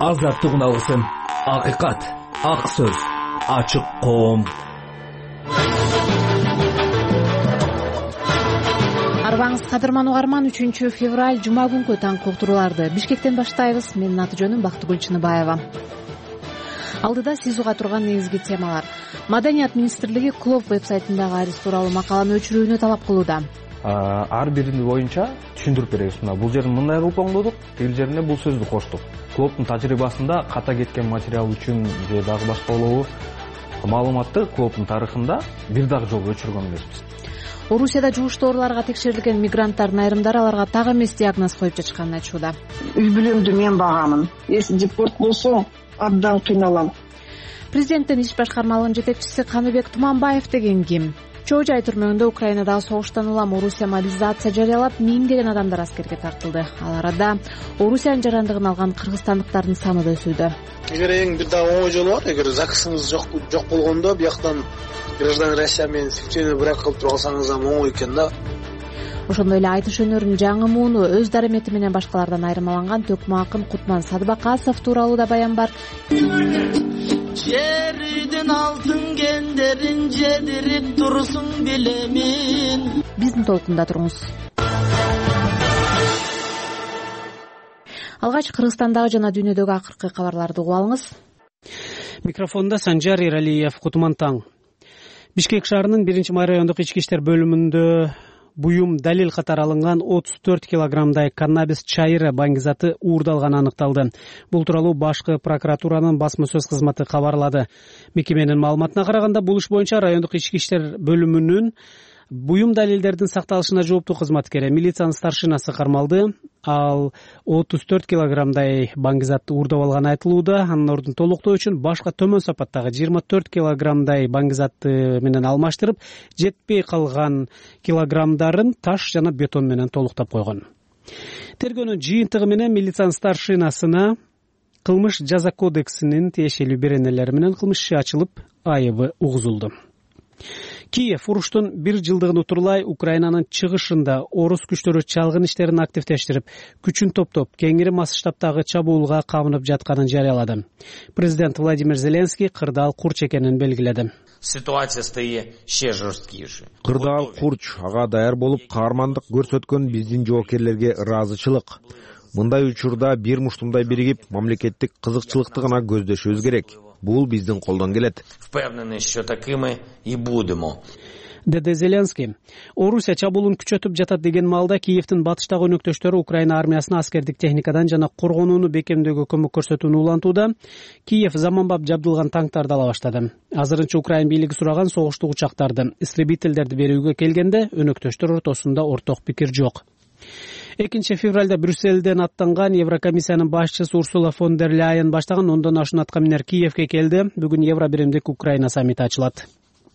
азаттык үналысын, акыйкат, ак сөз, ачык коом. Арбаңыз кадырман угарман, 3 февраль жума күнкү таңкы уктурууларды Бишкектен баштайбыз. Менин аты жөнүм Бактыгүл Чыныбаева. Алдыда сиз уга турган негизги темалар. Маданият министрлиги Клоп вебсайтындагы арыз тууралуу макаланы өчүрүүнү талап кылууда. Ар бирини боюнча түшүндүрүп беребиз. Бул жерин мындай кылып оңдодук, тигил жерине бул сөздү коштук. Клоптун тажрыйбасында ката кеткен материал үчүн же дагы башка болобу маалыматты Клоптун тарыхында бир дагы жолу өчүргөн эмеспиз. Орусияда жугуштуу ооруларга текшерилген мигранттардын айрымдары аларга так эмес диагноз коюп жатышканын айтышууда. Үй бүлөмдү мен багамын. Эси депорт болсо абдан кыйналам. Президенттин иш башкармалыгынын жетекчиси Каныбек Туманбаев деген ким? Чоо Жай түрмөгүндө Украинадагы согуштан улам Орусия мобилизация жарыялап, миңдеген адамдар аскерге тартылды. Ал арада Орусиянын жарандыгын алган кыргызстандыктардын саны да өсүүдө. Эгер эң бир дагы оңой жолу бар, эгер ЗАГСыңыз жок болгондо бияктан граждан Россия менен фиктивный брак кылып туруп алсаңыз да оңой экен да. Ошондой эле айтыш өнөрүнүн жаңы мууну, өз дарамети менен башкалардан айырмаланган төкмө акын Кутман Садыбакасов тууралуу да баян бар. Жердин алтын кендерин жедирип турсун билемин. Биздин толкунда туруңуз. Алгач Кыргызстандагы жана дүйнөдөгү акыркы кабарларды угуп алыңыз. Микрофонда Санжар Иралиев. Кутман таң. Бишкек шаарынын 1-май райондук ички иштер бөлүмүндө буюм далил катары алынган 34 килограммдай каннабис чайыры баңгизаты уурдалганы аныкталды. Бул тууралуу башкы прокуратуранын басма сөз кызматы кабарлады. Мекеменин маалыматына караганда, бул иш боюнча райондук ички иштер бөлүмүнүн буюм далилдердин сакталышына жооптуу кызматкери милициянын старшинасы кармалды. Ал 34 килограммдай баңгизатты уурдап алганы айтылууда. Анын ордун толуктоо үчүн башка төмөн сапаттагы 24 килограммдай баңгизатты менен алмаштырып, жетпей калган килограммдарын таш жана бетон менен толуктап койгон. Тергөөнүн жыйынтыгы менен милициянын старшинасына кылмыш жаза кодексинин тиешелүү беренелери менен кылмыш иши ачылып, айыбы угузулду. Киев уруштун 1 жылдыгын утурлай Украинанын чыгышында орус күчтөрү чалгын иштерин активдештирип, күчүн топтоп, кеңири масштабтагы чабуулга кабынып жатканын жарыялады. Президент Владимир Зеленский кырдаал курч экенин белгиледи. Ситуация стає ще жорсткіше. Кырдаал курч ага даяр болуп, каармандык көрсөткөн биздин жоокерлерге ыраазычылык. Мындай учурда бир муштумдай биригип, мамлекеттик кызыкчылыкты гана көздөшүбүз керек. Бул биздин колдон келет. Впевнений, що такими і будемо. Деди Зеленский. Орусия чабуулун күчөтүп жатат деген маалда Киевдин батыштагы өнөктөштөрү Украина армиясына аскердик техникадан жана коргонууну бекемдөөгө көмөк көрсөтүүнү улантууда. Киев заманбап жабдылган танктарды ала баштады. Азырынча Украина бийлиги сураган согуштук учактарды, истребительдерди берүүгө келгенде өнөктөштөр ортосунда орток пикир жок. 2 февралда Брюсселден аттанган Еврокомиссиянын башчысы Урсула фон дер Ляйен баштаган 10дон ашуун аткаминер Киевге келди. Бүгүн Евро биримдик Украина саммити ачылат.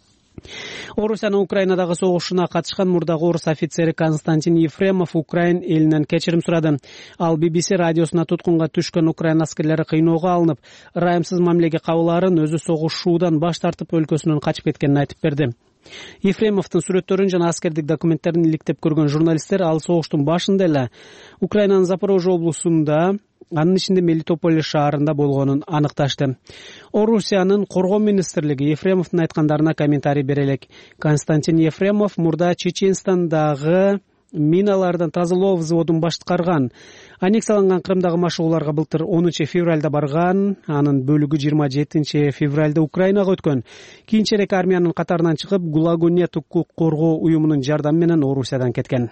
Орусиянын Украинадагы согушуна катышкан мурдагы орус офицери Константин Ефремов Украин элинен кечирим сурады. Ал BBC радиосуна туткунга түшкөн Украина аскерлери кыйноого алынып, ырайымсыз мамилеге кабылаарын өзү согушуудан баш тартып өлкөсүнөн качып кеткенин айтып берди. Ефремовдун сүрөттөрүн жана аскердик документтерин иликтеп көргөн журналисттер ал согуштун башында эле Украинанын Запорожье облусунда, анын ичинде Мелитополь шаарында болгонун аныкташты. Орусиянын коргоо министрлиги Ефремовдун айткандарына комментарий бере элек. Константин Ефремов мурда Чеченстандагы миналардан тазалоо взводун башкарган. Аннексияланган Крымдагы машыгууларга былтыр 10 февралда барган, анын бөлүгү 27 февралда Украинага өткөн. Кийинчерээк армиянын катарынан чыгып, Гулагу нет укук коргоо уюмунун жардамы менен Орусиядан кеткен.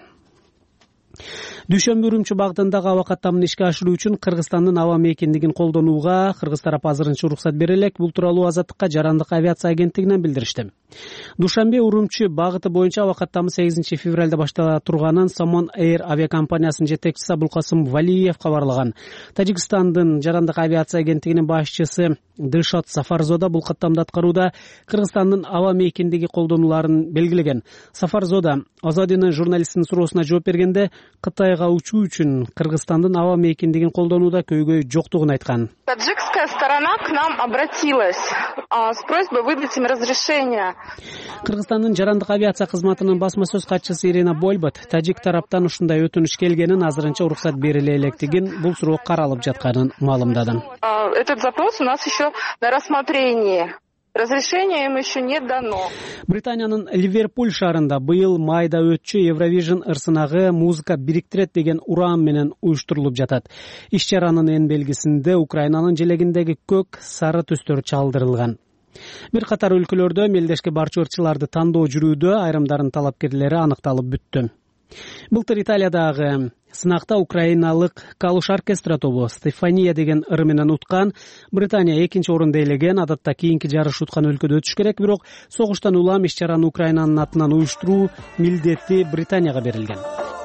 Дүйшөмбү Үрүмчү багытындагы аба каттамын ишке ашыруу үчүн Кыргызстандын аба мейкиндигин колдонууга кыргыз тарап азырынча уруксат бере элек. Бул тууралуу Азаттыкка жарандык авиация агенттигинен билдиришти. Душанбе Үрүмчү багыты боюнча аба каттамы 8 февралда баштала турганын Самон Air авиакомпаниясынын жетекчиси Абулкасым Валиев кабарлаган. Тажикстандын жарандык авиация агенттигинин башчысы Дышот Сафарзода бул каттамды аткарууда Кыргызстандын аба мейкиндиги колдонуларын белгилеген. Сафарзода Азадинин журналистинин суроосуна жооп бергенде, Кытай Кытайга учуу үчүн Кыргызстандын аба мейкиндигин колдонууда көйгөй жоктугун айткан. Таджикская сторона к нам обратилась с просьбой выдать им разрешение. Кыргызстандын жарандык авиация кызматынын басма сөз катчысы Ирина Больбат тажик тараптан ушундай өтүнүш келгенин, азырынча уруксат бериле электигин, бул суроо каралып жатканын маалымдады. Этот запрос у нас еще на рассмотрении. Разрешение им еще не дано. Британиянын Ливерпуль шаарында быйыл майда өтчү Евровижн ырсынагы музыка бириктирет деген уран менен уюштурулуп жатат. Иш-чаранын эң белгисинде Украинанын желегиндеги көк, сары түстөр чалдырылган. Бир катар өлкөлөрдө мелдешке барчу ырчыларды тандоо жүрүүдө, айрымдарын талапкерлери аныкталып бүттү. Былтыр Италиядагы сынакта украиналык Калуш оркестра тобу Стефания деген ыр менен уткан. Британия 2-нчи орунду ээлеген. Адатта кийинки жарыш уткан өлкөдө өтүш керек, бирок согуштан улам иш-чараны Украинанын атынан уюштуруу милдети Британияга берилген.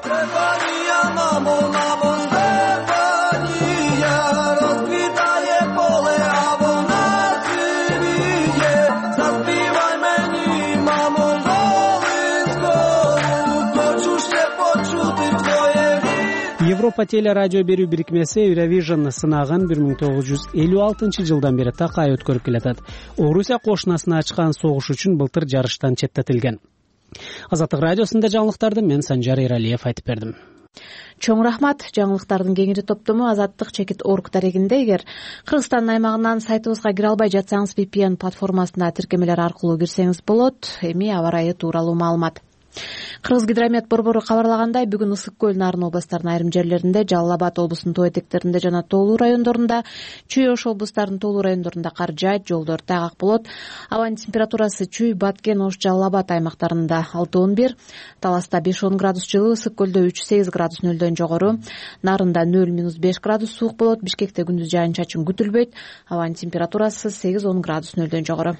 Европа теле радио берүү бирикмеси Eurovижн сынагын 1956 жылдан бери такай өткөрүп келатат. Орусия кошунасына ачкан согуш үчүн былтыр жарыштан четтетилген. Азаттык радиосунда жаңылыктарды мен Санжар Эралиев айтып бердим. Чоң рахмат. Жаңылыктардын кеңири топтому Азаттык-org дарегинде эгер Кыргызстандын аймагынан сайтыбызга кире албай жатсаңыз, VPN платформасына тиркемелер аркылуу кирсеңиз болот. Эми аба ырайы тууралуу маалымат. Кыргызгидромет борбору кабарлагандай, бүгүн Ысык көл Нарын областарынын айрым жерлеринде, Жалал Абад облусунун тоо этектеринде жана Тоолуу райондорунда, Чүй Ош облустарынын Тоолуу райондорунда кар жаайт, жолдор тайгак болот. Абанын температурасы Чүй, Баткен, Ош, Жалал Абад аймактарында 6-11, Таласта 5-10 градус жылы, Ысык көлдө 3-8 градус нөлдөн жогору, Нарында 0-5 градус суук болот. Бишкекте күндүз жаан-чачын күтүлбөйт. Абанын температурасы 8-10 градус нөлдөн жогору.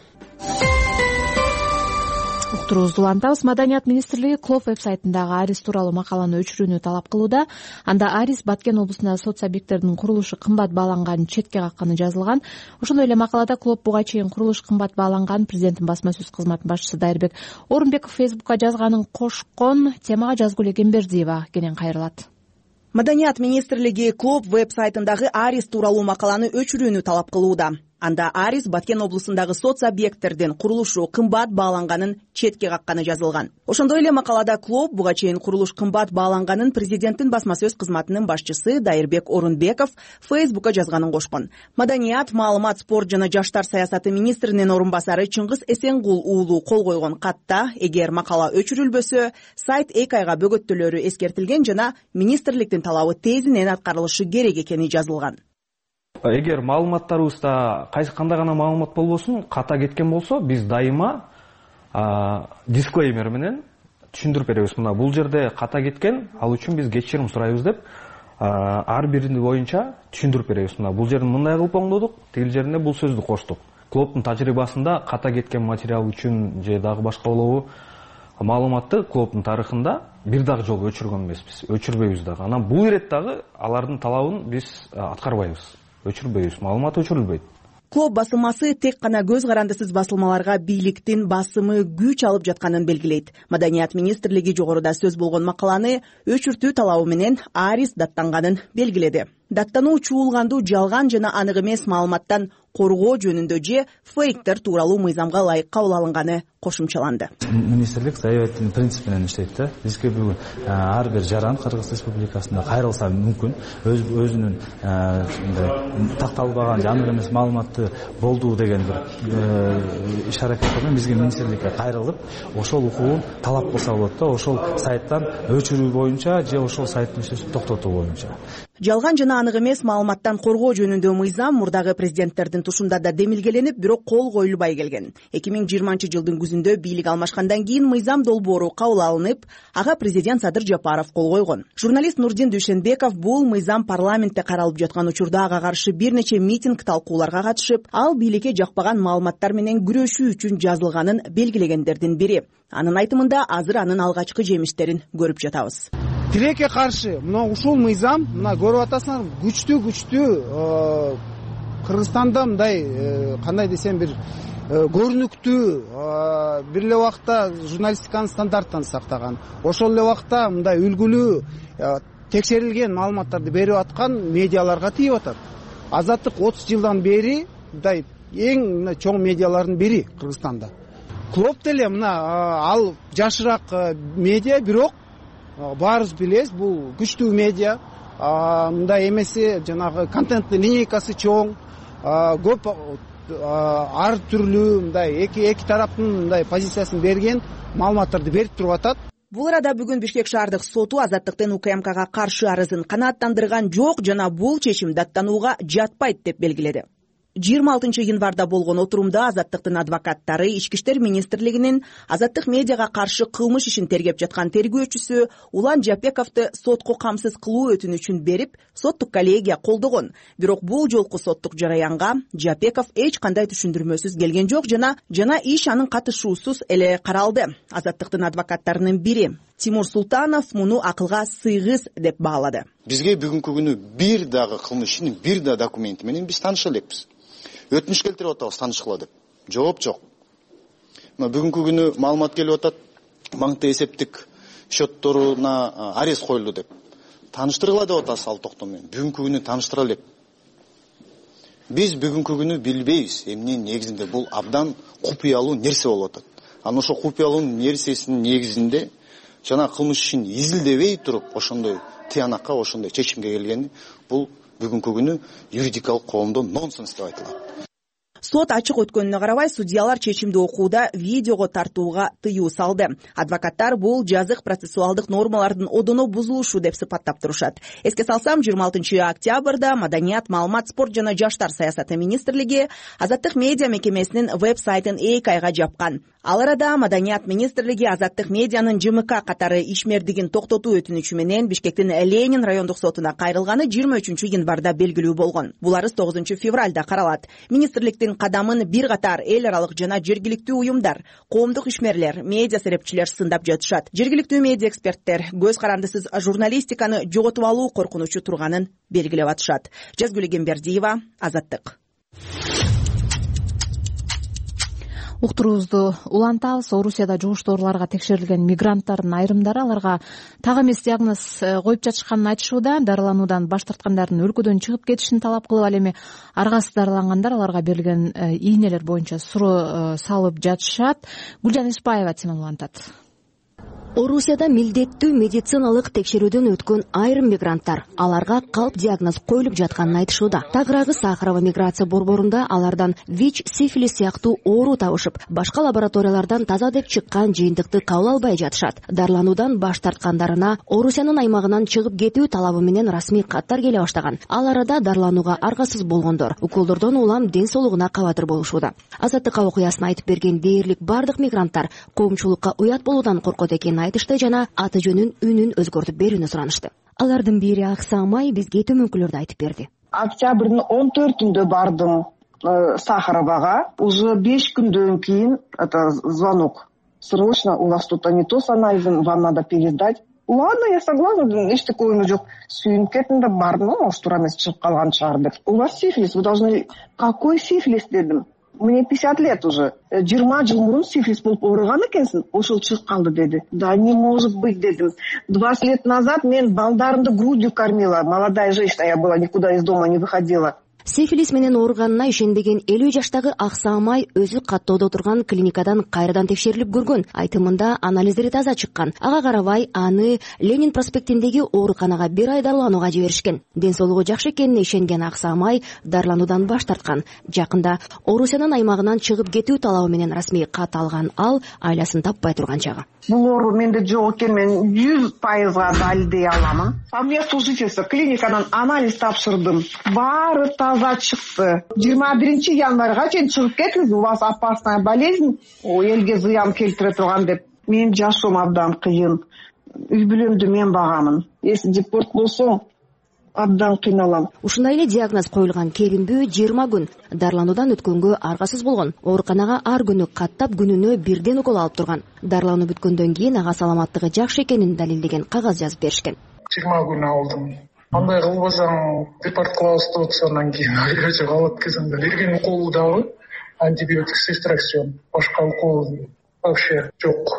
Уктуруубузду улантабыз. Маданият министрлиги Клоп веб-сайтындагы Арис тууралуу макаланы өчүрүүнү талап кылууда. Анда Арис Баткен облусундагы соц объекттердин курулушу кымбат бааланганын четке какканы жазылган. Ошондой эле макалада Клоп буга чейин курулуш кымбат бааланган, президенттин басма сөз кызматынын башчысы Дайырбек Орунбеков Фейсбукка жазганын кошкон. Темага Жазгул Экенбердиева кенен кайрылат. Маданият министрлиги Клоп веб-сайтындагы Арис тууралуу макаланы өчүрүүнү талап кылууда. Анда Арис Баткен облусундагы соц объекттердин курулушу кымбат бааланганын четке какканы жазылган. Ошондой эле макалада Клоп буга чейин курулуш кымбат бааланганын президенттин басма сөз кызматынын башчысы Дайырбек Орунбеков Фейсбукка жазганын кошкон. Маданият, маалымат, спорт жана жаштар саясаты министринин орун басары Чыңгыз Эсенгул уулу кол койгон катта, эгер макала өчүрүлбөсө, сайт 2 айга бөгөттөлөрү эскертилген жана министрликтин талабы тезинен аткарылышы керек экени жазылган. Эгер маалыматтарыбызда кандай гана маалымат болбосун, ката кеткен болсо, биз дайыма дисклеймер менен түшүндүрүп беребиз. Мына бул жерде ката кеткен, ал үчүн биз кечирим сурайбыз деп ар бирини боюнча түшүндүрүп беребиз. Мына бул жерин мындай кылып оңдодук, тигил жерине бул сөздү коштук. Клоптун тажрыйбасында ката кеткен материал үчүн же дагы башка болобу маалыматты Клоптун тарыхында бир дагы жолу өчүргөн эмеспиз, өчүрбөйбүз дагы. Анан бул ирет дагы алардын талабын биз аткарбайбыз. Өчүрбөйбүз, маалымат өчүрүлбөйт. Клоп басылмасы тек гана көз карандысыз басылмаларга бийликтин басымы күч алып жатканын белгилейт. Маданият министрлиги жогоруда сөз болгон макаланы өчүртүү талабы менен Арис даттанганын белгиледи. Даттануу чуулгандуу жалган жана анык эмес маалыматтан коргоо жөнүндө же фейктер тууралуу мыйзамга ылайык кабыл алынганы кошумчаланды. Министрлик заявителдин принцип менен иштейт да. Бизге бүгүн ар бир жаран Кыргыз Республикасында кайрылса мүмкүн өзүнүн такталбаган же анык эмес маалыматты болду деген бир иш-аракет менен бизге министрликке кайрылып, ошол укугун талап кылса болот да, ошол сайттан өчүрүү боюнча же ошол сайттын иштешин токтотуу боюнча. Жалган жана анык эмес маалыматтан коргоо жөнүндө мыйзам мурдагы президенттердин тушунда да демилгеленип, бирок кол коюлбай келген. 2020-жылдын күзүндө бийлик алмашкандан кийин мыйзам долбоору кабыл алынып, ага президент Садыр Жапаров кол койгон. Журналист Нурдин Дүйшенбеков бул мыйзам парламентте каралып жаткан учурда ага каршы бир нече митинг талкууларга катышып, ал бийликке жакпаган маалыматтар менен күрөшүү үчүн жазылганын белгилегендердин бири. Анын айтымында азыр анын алгачкы жемиштерин көрүп жатабыз. Тилекке каршы мына ушул мыйзам, мына көрүп атасыңар, күчтүү Кыргызстанда мындай кандай десем бир көрүнүктүү, бир эле убакта журналистиканын стандарттарын сактаган, ошол эле убакта мындай үлгүлүү текшерилген маалыматтарды берип аткан медиаларга тийип атат. Азаттык 30 жылдан бери мындай эң чоң медиалардын бири Кыргызстанда. Клоп деле мына ал жашыраак медиа, бирок баарыбыз билебиз, бул күчтүү медиа. Мындай эмеси жанагы контенттин линейкасы чоң, көп ар түрлүү мындай эки тараптын мындай позициясын берген маалыматтарды берип туруп атат. Бул арада бүгүн Бишкек шаардык соту Азаттыктын УКМКга каршы арызын канааттандырган жок жана бул чечим даттанууга жатпайт деп белгиледи. 26 январда болгон отурумда Азаттыктын адвокаттары Ички иштер министрлигинин Азаттык медиага каршы кылмыш ишин тергеп жаткан тергөөчүсү Улан Жапековду сотко камсыз кылуу өтүнүчүн берип, соттук коллегия колдогон. Бирок бул жолку соттук жараянга Жапеков эч кандай түшүндүрмөсүз келген жок жана иш анын катышуусуз эле каралды. Азаттыктын адвокаттарынын бири Тимур Султанов муну акылга сыйгыз деп баалады. Бизге бүгүнкү күнү бир дагы кылмыш ишинин бир да документи менен биз тааныша элекпиз. Өтүнүш келтирип атабыз тааныштыргыла деп. Жооп жок. Бүгүнкү күнү маалымат келип атат, банкта эсептик счетторуна арест коюлду деп. Тааныштыргыла деп атасыз ал токтом менен. Бүгүнкү күнү тааныштыра элек. Биз бүгүнкү күнү билбейбиз, эмненин негизинде бул абдан купуялуу нерсе болуп атат. Анан ошо купуялуу нерсесинин негизинде жана кылмыш ишин изилдебей туруп ошондой тыянакка, ошондой чечимге келгени бул бүгүнкү күнү юридикалык коомдо нонсенс деп айтылат. Сот ачык өткөнүнө карабай, судьялар чечимди окууда видеого тартууга тыюу салды. Адвокаттар бул жазык процессуалдык нормалардын одоно бузулушу деп сыпаттап турушат. Эске салсам, 26 октябрда Маданият, маалымат, спорт жана жаштар саясаты министрлиги Азаттык медиа мекемесинин веб-сайтын 2 айга жапкан. Ал арада Маданият министрлиги Азаттык медианын ЖМК катары ишмердигин токтотуу өтүнүчү менен Бишкектин Ленин райондук сотуна кайрылганы 23 январда белгилүү болгон. Бул арыз 9 февралда каралат. Министрликтин кадамын бир катар эл аралык жана жергиликтүү уюмдар, коомдук ишмерлер, медиа серепчилер сындап жатышат. Жергиликтүү медиа эксперттер көз карандысыз журналистиканы жоготуп алуу коркунучу турганын белгилеп атышат. Жазгүл Гембердиева, Азаттык. Уктуруубузду улантабыз. Орусияда жугуштоолорго текшерилген мигранттардын айрымдары аларга так эмес диагноз коюп жатышканын айтышууда. Дарылануудан баш тарткандардын өлкөдөн чыгып кетишин талап кылып, ал эми аргасыз дарылангандар аларга берилген ийнелер боюнча суроо салып жатышат. Гүлжан Ишбаева теманы улантат. Орусияда милдеттүү медициналык текшерүүдөн өткөн айрым мигранттар аларга калп диагноз коюлуп жатканын айтышууда. Тагыраагы Сахарова миграция борборунда алардан ВИЧ, сифилис сыяктуу оору табышып, башка лабораториялардан таза деп чыккан жыйынтыкты кабыл албай жатышат. Дарылануудан баш тарткандарына Орусиянын аймагынан чыгып кетүү талабы менен расмий каттар келе баштаган. Ал арада дарыланууга аргасыз болгондор уколдордон улам ден соолугуна кабатыр болушууда. Азаттыкка окуясын айтып берген дээрлик бардык мигранттар коомчулукка уят болуудан коркот экенин айтышты жана аты жөнүн үнүн өзгөртүп берүүнү суранышты. Алардын бири Аксамай бизге төмөнкүлөрдү айтып берди. Октябрдын 14-үндө бардым Сахаровага. Уже 5 күндөн кийин это звонок. Срочно, у вас тут не то с анализом, вам надо пересдать. Ладно, я согласна, эч такое жок. Сүйүнүп кеттим да бардым, может, туура эмес чыгып калган чыгар деп. У вас сифилис, вы должны... Какой сифилис дедим? Мне 50 лет уже. 20 жыл мурун сифилис болуп ооруган экенсиң, ошол чыгып калды деди. Да не может быть дедим. 20 лет назад мен балдарымды грудью кормила. Молодая женщина я была, никуда из дома не выходила. Сифилис менен ооруганына ишенбеген 50 жаштагы Аксамай өзү каттоодо турган клиникадан кайрадан текшерилип көргөн. Айтымында анализдери таза чыккан. Ага карабай аны Ленин проспектиндеги ооруканага 1 ай дарыланууга жиберишкен. Ден соолугу жакшы экенине ишенген Аксамай дарылануудан баш тарткан. Жакында Орусиянын аймагынан чыгып кетүү талабы менен расмий кат алган ал айласын таппай турган чагы. Бул оору менде жок экен, мен 100% далилдей аламын. По месту жительства клиникадан анализ тапшырдым. Баары таза чыкты. 21 январга чейин чыгып кетиңиз, у вас опасная болезнь, элге зыян келтире турган деп. Мен жашоом абдан кыйын. Үй бүлөмдү мен багамын. Если депорт болсо, абдан кыйналам. Ушундай эле диагноз коюлган келинбүү 20 күн дарылануудан өткөнгө аргасыз болгон. Ооруканага ар күнү каттап күнүнө 1 укол алып турган. Дарылануу бүткөндөн кийин ага саламаттыгы жакшы экенин далилдеген кагаз жазып беришкен. 20 күн алдым. Андай кылбасаң, депорт кылабыз деп атсандан кийин өчө калат экенсиң да. Берген уколу дагы антибиотик с экстракцион. Башка укол вообще жок.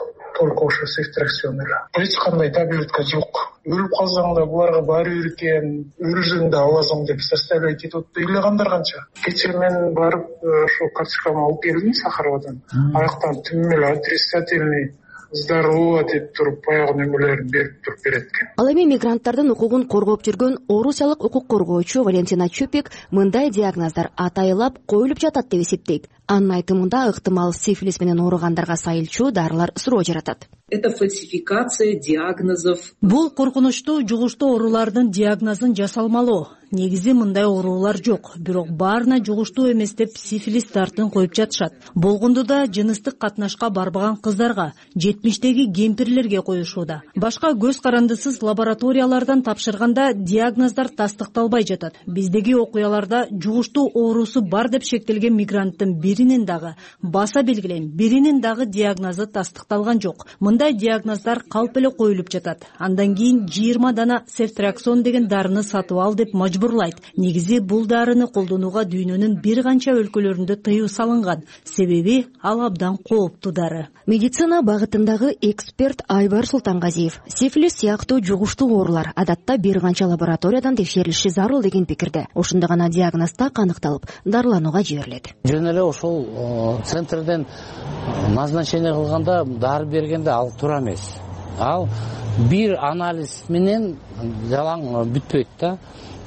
только ошо сефтракционер. Эч кандай таблетка жок. Өлүп калсаң да буларга барып экен, өлсөң да аласың деп составлять этип ыйлагандар канча. Кечээ мен барып ошо карточкамы алып келдим Сахаровадан. Аяктан түмүл отрицательный здорово деп туруп баягы нөмүрлөрүн берип туруп берет экен. Ал эми мигранттардын укугун коргоп жүргөн орусиялык укук коргоочу Валентина Чупик мындай диагноздар атайылап коюлуп жатат деп эсептейт. Анын айтымында ыктымал сифилис менен ооругандарга сайылчу дарылар суроо жаратат. Это фальсификация диагнозов. Бул коркунучтуу жугуштуу оорулардын диагнозун жасалмалоо. Негизи мындай оорулар жок, бирок баарына жугуштуу эмес деп сифилис дартын коюп жатышат. Болгондо да жыныстык катнашка барбаган кыздарга, 70-деги кемпирлерге коюшууда. Башка көз карандысыз лабораториялардан тапшырганда диагноздар тастыкталбай жатат. Биздеги окуяларда жугуштуу оорусу бар деп шектелген мигранттын биринин дагы баса белгилен, биринин дагы диагнозу тастыкталган жок. Мындай диагноздар калп эле коюлуп жатат. Андан кийин 20 дана сефтраксон деген дарыны сатып ал деп мажбурлайт. Негизи бул дарыны колдонууга дүйнөнүн бир канча өлкөлөрүндө тыюу салынган. Себеби ал абдан кооптуу дары. Медицина багытындагы эксперт Айбар Султангазиев сифилис сыяктуу жугуштуу оорулар адатта бир канча лабораториядан текшерилиши зарыл деген пикирде. Ошондо гана диагноз так аныкталып, дарыланууга жиберилет. Жөн эле ошол центрден назначение кылганда дары бергенде ал туура эмес. Ал бир анализ менен жалаң бүтпөйт да.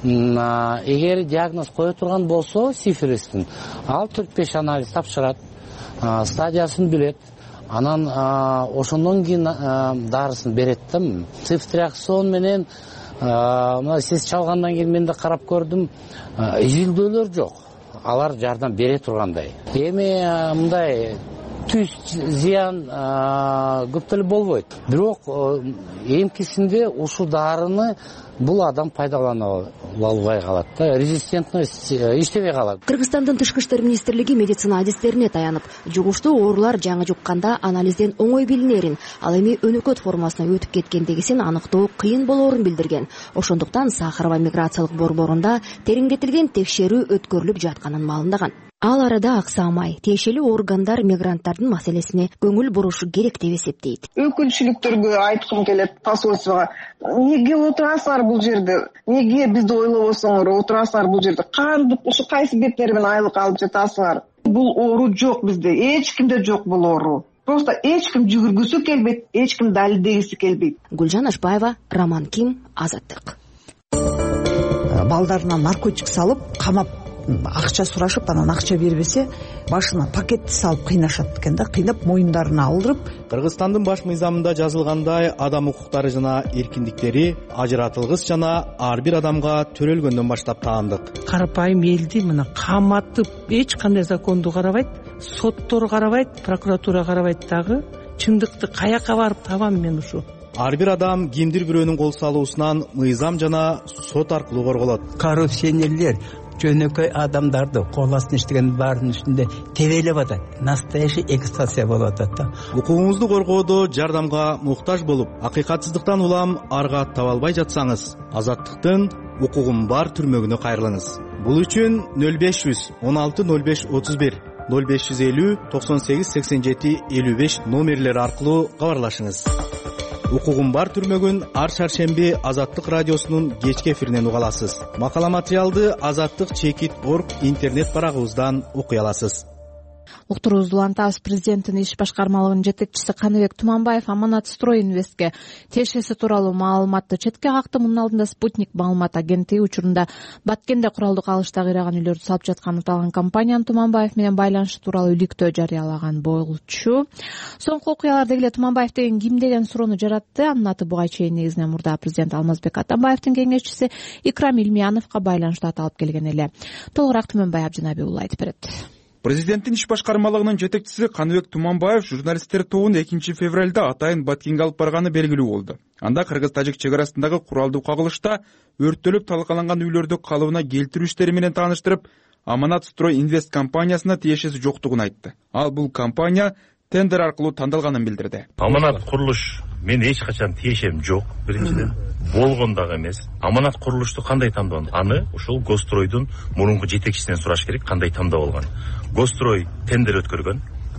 Эгер диагноз кое турган болсо сифилистин, ал 4-5 анализ тапшырат, стадиясын билет, анан ошондон кийин дарысын берет да. Сефтраксон менен сиз чалгандан кийин мен да карап көрдүм, изилдөөлөр жок. Алар жардам бере тургандай. Эми мындай түз зыян көп деле болбойт. Бирок эмкисинде ушул дарыны бул адам пайдалана албай калат да, резистентность иштебей калат. Кыргызстандын Тышкы иштер министрлиги медицина адистерине таянып, жугуштуу оорулар жаңы жукканда анализден оңой билинерин, ал эми өнөкөт формасына өтүп кеткендигисин аныктоо кыйын болоорун билдирген. Ошондуктан Сахарова миграциялык борборунда тереңдетилген текшерүү өткөрүлүп жатканын маалымдаган. Ал арада аксамай, тиешелүү органдар мигранттардын маселесине көңүл бурушу керек деп эсептейт. Өкүлчүлүктөргө айткым келет, посольствого. Неге отурасыңар бул жерде? Неге бизди ойлобосоңор, отурасыңар бул жерде? Кантип ушу кайсы себептер менен айлык алып жатасыңар? Бул оору жок бизде, эч кимде жок бул оору. Просто эч ким жүгүргүсү келбейт, эч ким далилдегиси келбейт. Гүлжан Ашбаева, Роман Ким, Азаттык. Балдарына наркотик салып, камап акча сурашып, анан акча бербесе, башына пакетти салып кыйнашат экен да, кыйнап моюндарына алдырып. Кыргызстандын баш мыйзамында жазылгандай адам укуктары жана эркиндиктери ажыратылгыс жана ар бир адамга төрөлгөндөн баштап таандык. Карапайым элди мына каматып, эч кандай законду карабайт, соттор карабайт, прокуратура карабайт дагы. Чындыкты каяка барып табам мен ушу? Ар бир адам кимдир бирөөнүн кол салуусунан мыйзам жана сот аркылуу корголот. Коррупционерлер жөнөкөй адамдарды кол астына иштеген баарынын үстүндө тебелеп атат. Настоящий эксплуатация болуп атат да. Укугуңузду коргоодо жардамга муктаж болуп, акыйкатсыздыктан улам арга таба албай жатсаңыз, Азаттыктын укугум бар түрмөгүнө кайрылыңыз. Бул үчүн 0500 16 05 31 0550 98 87 55 номерлери аркылуу кабарлашыңыз. Укугум бар түрмөгүн ар шаршемби Азаттык радиосунун кечки эфиринен уга аласыз. Макала материалды azattik.org интернет барагыбыздан окуй аласыз. Уктуруубузду улантабыз. Президенттин иш башкармалыгынын жетекчиси Каныбек Туманбаев Аманат Строй Инвестке тиешеси тууралуу маалыматты четке какты. Мунун алдында Спутник маалымат агенттиги учурунда Баткенде куралдык алышта кыйраган үйлөрдү салып жатканын аталган компаниянын Туманбаев менен байланышы тууралуу иликтөө жарыялаган болчу. Соңку окуялар дегеле Туманбаев деген ким деген суроону жаратты. Анын аты буга чейин негизинен мурда президент Алмазбек Атамбаевдин кеңешчиси Икрам Илмияновго байланыштуу аталып келген эле. Толугураак Түмөнбай Абдинаби уулу айтып берет. Президенттин иш башкармалыгынын жетекчиси Каныбек Туманбаев журналисттер тобун 2 февралда атайын Баткенге алып барганы белгилүү болду. Анда кыргыз-тажик чек арасындагы куралдуу кагылышта өрттөлүп талкаланган үйлөрдү калыбына келтирүү иштери менен тааныштырып, Аманат Строй Инвест компаниясына тиешеси жоктугун айтты. Ал бул компания тендер аркылуу тандалганын билдирди. Аманат курулуш мен эч качан тиешем жок, биринчиден. Болгон дагы эмес. Аманат курулушту кандай тандаган? Аны ушул Гостройдун мурунку жетекчисинен сураш керек, кандай тандап алган. Гострой тендер өткөргөн.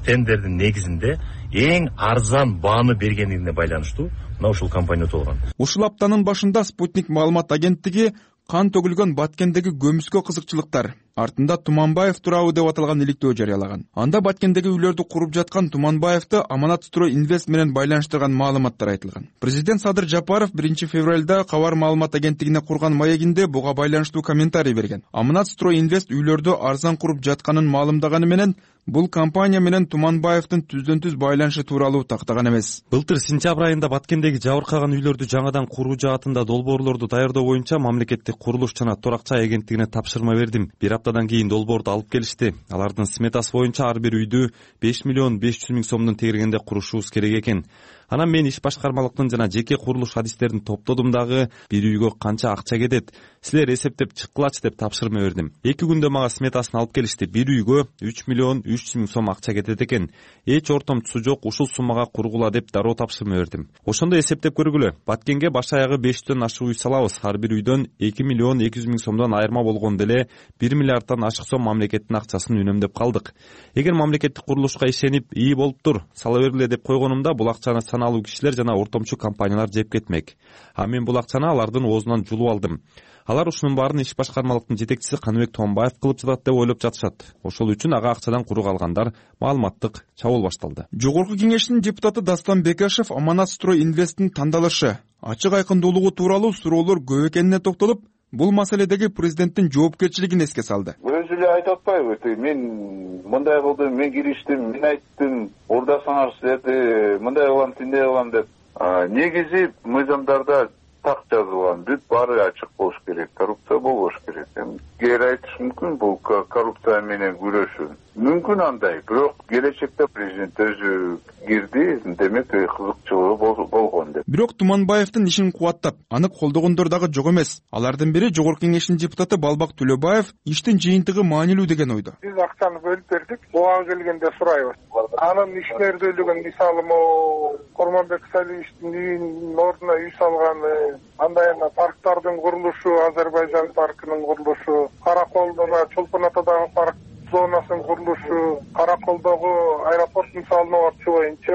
тендердин негизинде эң арзан бааны бергендигине байланыштуу мына ушул компания утулган. Ушул аптанын башында Спутник маалымат агенттиги кан төгүлгөн Баткендеги көмүскө кызыкчылыктар артында Туманбаев тууралуу деп аталган иликтөө жарыялаган. Анда Баткендеги үйлөрдү куруп жаткан Туманбаевди Аманат Строй Инвест менен байланыштырган маалыматтар айтылган. Президент Садыр Жапаров 1 февралда Кабар маалымат агенттигине курган маегинде буга байланыштуу комментарий берген. Аманат Строй Инвест үйлөрдү арзан куруп жатканын маалымдаганы менен бул компания менен Туманбаевдин түздөн-түз байланышы тууралуу тактаган эмес. Былтыр сентябрь айында Баткендеги жабыркаган үйлөрдү жаңадан куруу жаатында долбоорлорду даярдоо боюнча мамлекеттик курулуш жана турак жай агенттигине тапшырма бердим. Бир аптадан кийин долбоорду алып келишти. Алардын сметасы боюнча ар бир үйдү 5 миллион 500 миң сомдун тегерегинде курушубуз керек экен. Анан мен иш башкармалыктын жана жеке курулуш адистерин топтодум дагы бир үйгө канча акча кетет, силер эсептеп чыккылачы деп тапшырма бердим. 2 күндө мага сметасын алып келишти. Бир үйгө 3 миллион 300 миң сом акча кетет экен. Эч ортомчусу жок, ушул суммага кургула деп дароо тапшырма бердим. Ошондо эсептеп көргүлө. Баткенге баш аягы 500дөн ашык үй салабыз. Ар бир үйдөн 2 миллион 200 миң сомдон айырма болгондо эле 1 миллиарддан ашык сом мамлекеттин акчасын үнөмдөп калдык. Эгер мамлекеттик курулушка ишенип ии болуптур, сала бергиле деп койгонумда бул акчаны саналуу кишилер жана ортомчу компаниялар жеп кетмек. А мен бул акчаны алардын оозунан жулуп алдым. Алар ушунун баарын иш башкармалыктын жетекчиси Каныбек Томбаев кылып жатат деп ойлоп жатышат. Ошол үчүн ага акчадан куру калгандар маалыматтык чабуул башталды. Жогорку кеңештин депутаты Дастан Бекешев Аманат Строй Инвесттин тандалышы, ачык айкындуулугу тууралуу суроолор көп экенине токтолуп, бул маселедеги президенттин жоопкерчилигин эске салды. Өзү эле айтып атпайбы? Мен мындай кылдым, мен кириштим, мен айттым, урдасаңар силерди мындай кылам, тиндей кылам деп. Негизи мыйзамдарда так жазылган, бүт баары ачык болуш керек, коррупция болбош керек. Кээ айтыш мүмкүн бул коррупция менен күрөшүү. Мүмкүн андай, бирок келечекте президент өзү кирди, демек кызыкчылыгы болгон деп. Бирок Туманбаевдин ишин кубаттап, аны колдогондор дагы жок эмес. Алардын бири жогорку кеңештин депутаты Балбак Төлөбаев иштин жыйынтыгы маанилүү деген ойдо. Биз акчаны бөлүп бердик, буга келгенде сурайбыз. Анын ишмердүүлүгүн мисалы Корманбек Салиевичтин үйүнүн ордуна үй салганы, андай парктардын курулушу, Азербайжан паркынын курулушу, Караколдогу, Чолпон Атадагы парк зонасын курулушу, Караколдогу аэропорттун салынуу акчы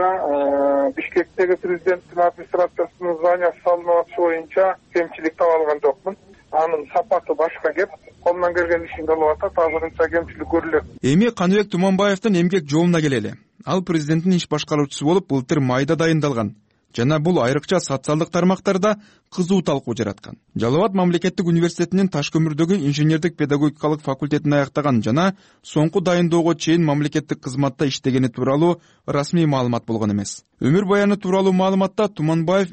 боюнча, Бишкектеги президенттин администрациясынын зданиясы салынуу акчы боюнча кемчилик таба алган жокмун. Анын сапаты башка кеп, колунан келген ишин кылып атат, азырынча кемчилик көрүлөт. Эми Каныбек Туманбаевдин эмгек жолуна келели. Ал президенттин иш башкаруучусу болуп былтыр майда дайындалган. Жана бул айрыкча социалдык тармактарда кызуу талкуу жараткан. Жалал Абад мамлекеттик университетинин Ташкөмүрдөгү инженердик педагогикалык факультетин аяктаган жана соңку дайындоого чейин мамлекеттик кызматта иштегени тууралуу расмий маалымат болгон эмес. Өмүр баяны тууралуу маалыматта Туманбаев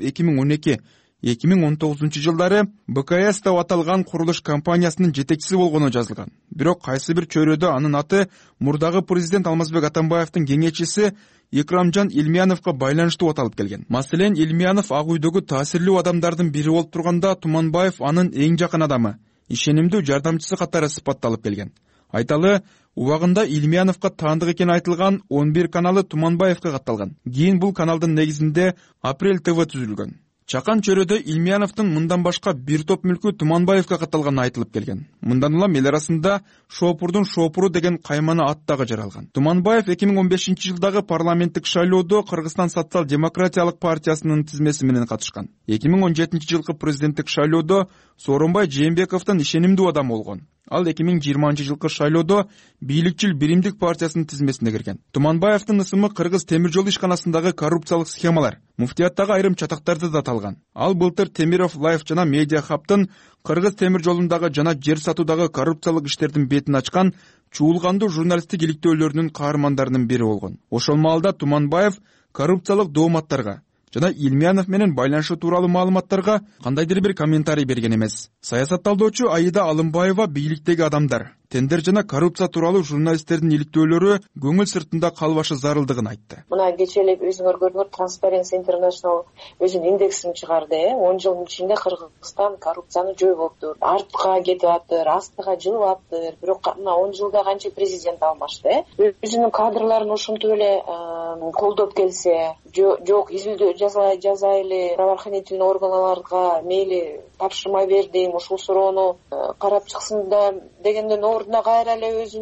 2012-2019 жылдары БКС деп аталган курулуш компаниясынын жетекчиси болгону жазылган. Бирок кайсы бир чөйрөдө анын аты мурдагы президент Алмазбек Атамбаевдин кеңеччиси Икрамжан Илмияновго байланыштуу аталып келген. Маселен, Илмиянов ак үйдөгү таасирлүү адамдардын бири болуп турганда, Туманбаев анын эң жакын адамы, ишенимдүү жардамчысы катары сыпатталып келген. Айталы, убагында Илмияновго таандык экени айтылган 11 каналы Туманбаевге катталган. Кийин бул каналдын негизинде Апрель ТВ түзүлгөн. Чакан чөйрөдө Илмияновдун мындан башка бир топ мүлкү Туманбаевге катталганы айтылып келген. Мындан улам эл арасында Шопурдун шопуру деген кайманы ат дагы жаралган. Туманбаев 2015 жылдагы парламенттик шайлоодо Кыргызстан социал-демократиялык партиясынын тизмеси менен катышкан. 2017 жылкы президенттик шайлоодо Сооронбай Жээнбековдун ишенимдүү адамы болгон. Ал 2020 жылкы шайлоодо бийликчил Биримдик партиясынын тизмесине кирген. Туманбаевдин ысымы Кыргыз темир жол ишканасындагы коррупциялык схемалар, муфтияттагы айрым чатактарды да аталган. Ал былтыр Темиров Лайф жана Медиа Хабтын Кыргыз темир жолундагы жана жер сатуудагы коррупциялык иштердин бетин ачкан чуулгандуу журналисттик иликтөөлөрүнүн каармандарынын бири болгон. Ошол маалда Туманбаев коррупциялык дооматтарга жана Илмиянов менен байланышы тууралуу маалыматтарга кандайдыр бир комментарий берген эмес. Саясат талдоочу Аида Алымбаева бийликтеги адамдар, тендер жана коррупция тууралуу журналисттердин иликтөөлөрү көңүл сыртында калбашы зарылдыгын айтты. Мына кечээ өзүңөр көрдүңөр, Transparency International өзүнүн индексин чыгарды. 10 жылдын ичинде Кыргызстан коррупцияны жойбоптур, артка кетип атыр, астыга жылып атыр. Бирок мына 10 жылда канча президент алмашты. Өзүнүн кадрларын ошентип эле колдоп келсе, жок изилдөө жазайлы, правоохранительный органдарга мейли тапшырма бердим, ушул суроону карап чыксын да дегенден ордуна кайра эле өзүнүн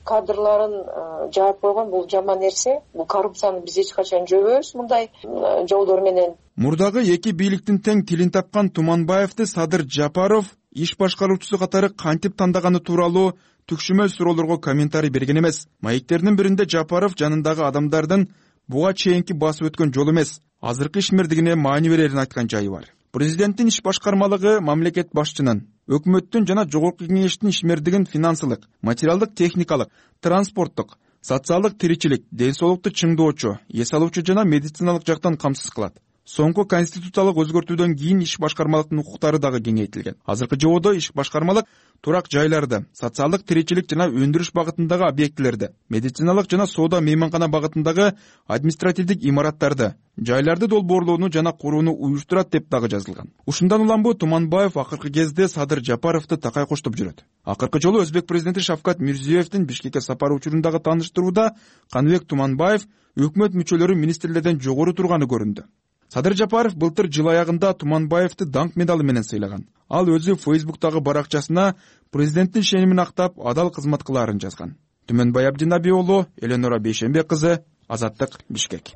кадрларын жаап койгон бул жаман нерсе. Бул коррупцияны биз эч качан жөбөбүз мындай жолдор менен. Мурдагы эки бийликтин тең тилин тапкан Туманбаевди Садыр Жапаров иш башкаруучусу катары кантип тандаганы тууралуу түкшүмө суроолорго комментарий берген эмес. Маектердин биринде Жапаров жанындагы адамдардын буга чейинки басып өткөн жол эмес, азыркы ишмердигине маани берерин айткан жайы бар. Президенттин иш башкармалыгы мамлекет башчынын, өкмөттүн жана жогорку кеңештин ишмердигин финансылык, материалдык, техникалык, транспорттук, социалдык тиричилик, ден соолукту чыңдоочу, эс алуучу жана медициналык жактан камсыз кылат. Соңку конституциялык өзгөртүүдөн кийин иш башкармалыктын укуктары дагы кеңейтилген. Азыркы жободо иш башкармалык турак жайларды, социалдык тиричилик жана өндүрүш багытындагы объектилерди, медициналык жана соода мейманкана багытындагы административдик имараттарды, жайларды долбоорлоону жана курууну уюштурат деп дагы жазылган. Ушундан улам бу Туманбаев акыркы кезде Садыр Жапаровду такай коштоп жүрөт. Акыркы жолу Өзбек президенти Шавкат Мирзиёевдин Бишкекке сапары учурундагы тааныштырууда Каныбек Туманбаев өкмөт мүчөлөрү министрлерден жогору турганы көрүндү. Садыр Жапаров былтыр жыл аягында Туманбаевди даңк медалы менен сыйлаган. Ал өзү Фейсбуктагы баракчасына президенттин шенимин актап адал кызмат кылаарын жазган. Түмөнбай Абдинаби уулу, Эленора Бейшенбек кызы, Азаттык, Бишкек.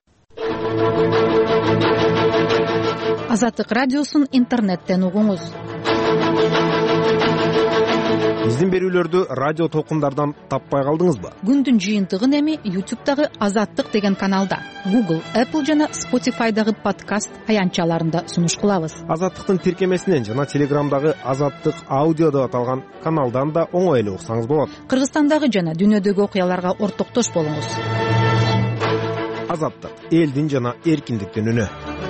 Азаттык радиосун интернеттен угуңуз. Биздин берүүлөрдү радио толкундардан таппай калдыңызбы? Күндүн жыйынтыгын эми YouTube'дагы Азаттык деген каналда, Google, Apple жана Spotify'дагы подкаст аянтчаларында сунуш кылабыз. Азаттыктын тиркемесинен жана Телеграмдагы Азаттык аудио деп аталган каналдан да оңой эле уксаңыз болот. Кыргызстандагы жана дүйнөдөгү окуяларга ортоктош болуңуз. Азаттык, элдин жана эркиндиктин үнү.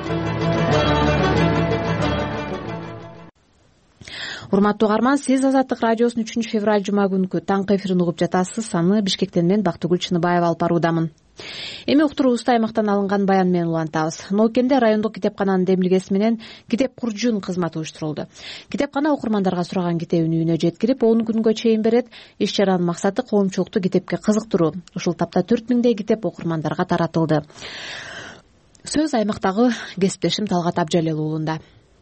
Урматтуу угарман, сиз Азаттык радиосунун 3 февраль жума күнкү таңкы эфирин угуп жатасыз. Аны Бишкектен мен Бактыгүл Чыныбаева алып баруудамын. Эми уктуруубузда аймактан алынган баян менен улантабыз. Ноокенде райондук китепкананын демилгеси менен китеп куржун кызматы уюштурулду. Китепкана окурмандарга сураган китебин үйүнө жеткирип, 10 күнгө чейин берет. Иш чаранын максаты коомчулукту китепке кызыктыруу. Ушул тапта 4000 китеп окурмандарга таратылды. Сөз аймактагы кесиптешим Талгат Абжалел уулунда.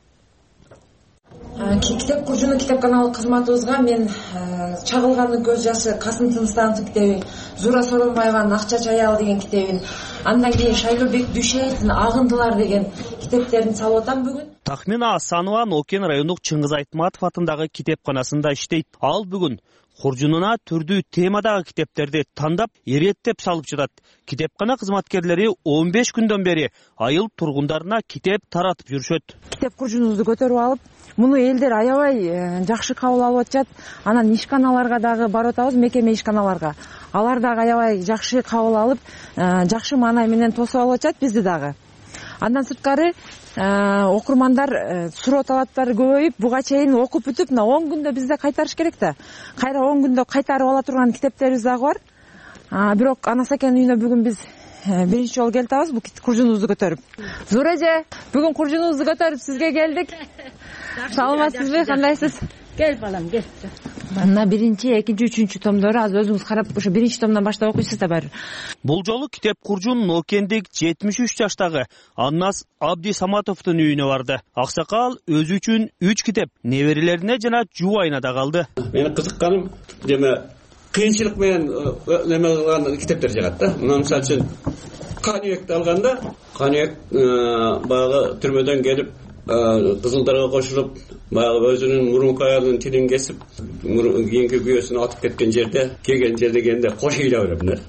Китеп куржуну китепканалык кызматыбызга мен Чагылгандын көз жашы Касым Тыныстановдун китебин, Зура Соронбаеванын Акча чаял деген китебин, андан кийин Шайлообек Дүйшеевдин Агындылар деген китептерин салып атам бүгүн. Тахмина Асанова Нокен райондук Чыңгыз Айтматов атындагы китепканасында иштейт. Ал бүгүн куржунуна түрдүү темадагы китептерди тандап, иреттеп салып жатат. Китепкана кызматкерлери 15 күндөн бери айыл тургундарына китеп таратып жүрүшөт. Китеп куржунубузду көтөрүп алып, муну элдер аябай жакшы кабыл алып атышат. Анан ишканаларга дагы барып атабыз, мекеме ишканаларга. Алар дагы аябай жакшы кабыл алып, жакшы маанай менен тосуп алып атышат бизди дагы. Андан сырткары окурмандар суроо талаптары көбөйүп, буга чейин окуп бүтүп, 10 күндө бизде кайтарыш керек да. Кайра 10 күндө кайтарып ала турган китептерибиз дагы бар. Бирок Анасакен үйүнө бүгүн биз биринчи жолу келип атабыз бул куржунубузду көтөрүп. Зура эже, бүгүн куржунубузду көтөрүп сизге келдик. Саламатсызбы, кандайсыз? Кел балам, кел. Мына биринчи, экинчи, үчүнчү томдору азыр өзүңүз карап, ошо биринчи томдон баштап окуйсуз да баары. Бул жолу китеп куржун Нокендик 73 жаштагы Аннас Абди Саматовдун үйүнө барды. Аксакал өзү үчүн 3 китеп неберелерине жана жубайына да калды. Мени кызыкканым жана кыйынчылык менен неме кылган китептер жагат да. Мына мисалы үчүн Каныбекти алганда, Каныбек баягы түрмөдөн келип кызылдарга кошулуп, баягы өзүнүн мурунку аялынын тилин кесип, кийинки күйөөсүн атып кеткен жерде, келген жер дегенде кош ыйлап берем.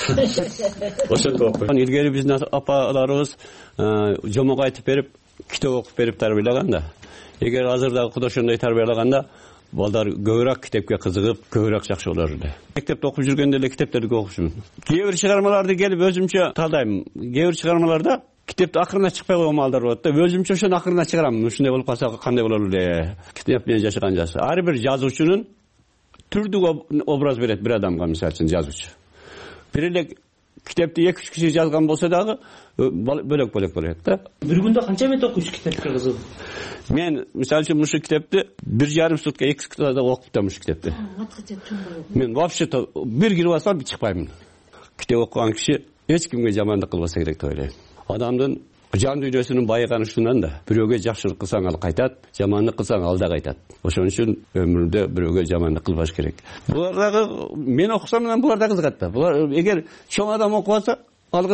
Ошондо окуйт. Илгери биздин апаларыбыз жомок айтып берип, китеп окуп берип тарбиялаган да. Эгер азырдагы кудай ошондой тарбиялаганда, балдар көбүрөөк китепке кызыгып, көбүрөөк жакшы болор эле. Мектепте окуп жүргөндө эле китептерди окушмун. Кээ бир чыгармаларды келип өзүмчө талдайм. Кээ бир чыгармаларда китепти акырына чыкпай койгон маалдар болот да. Өзүмчө ошону акырына чыгарам. Ушундай болуп калса кандай болор эле? Китеп менен жашаган жасы. Ар бир жазуучунун түрдүк образ берет бир адамга, мисалы үчүн жазуучу. Бир эле китепти 2-3 киши жазган болсо дагы бөлөк-бөлөк болот да. Бир күндө канча бет окуйсуз китепке кызыгып? Мен мисалы үчүн мушу китепти 1,5 сутка 2 суткада окуп атам мушу китепти. Мен вообще-то бир кирип алсам чыкпаймын. Китеп окуган киши эч кимге жамандык кылбаса керек деп ойлойм. Адамдын жан дүйнөсүнүн байыганышынан да бирөөгө жакшылык кылсаң ал кайтат, жамандык кылсаң ал да кайтат. Ошон үчүн өмүрүндө бирөөгө жамандык кылбаш керек. Булар дагы мен окусам булар да кызыгат да. Булар эгер чоң адам окуп алса, ал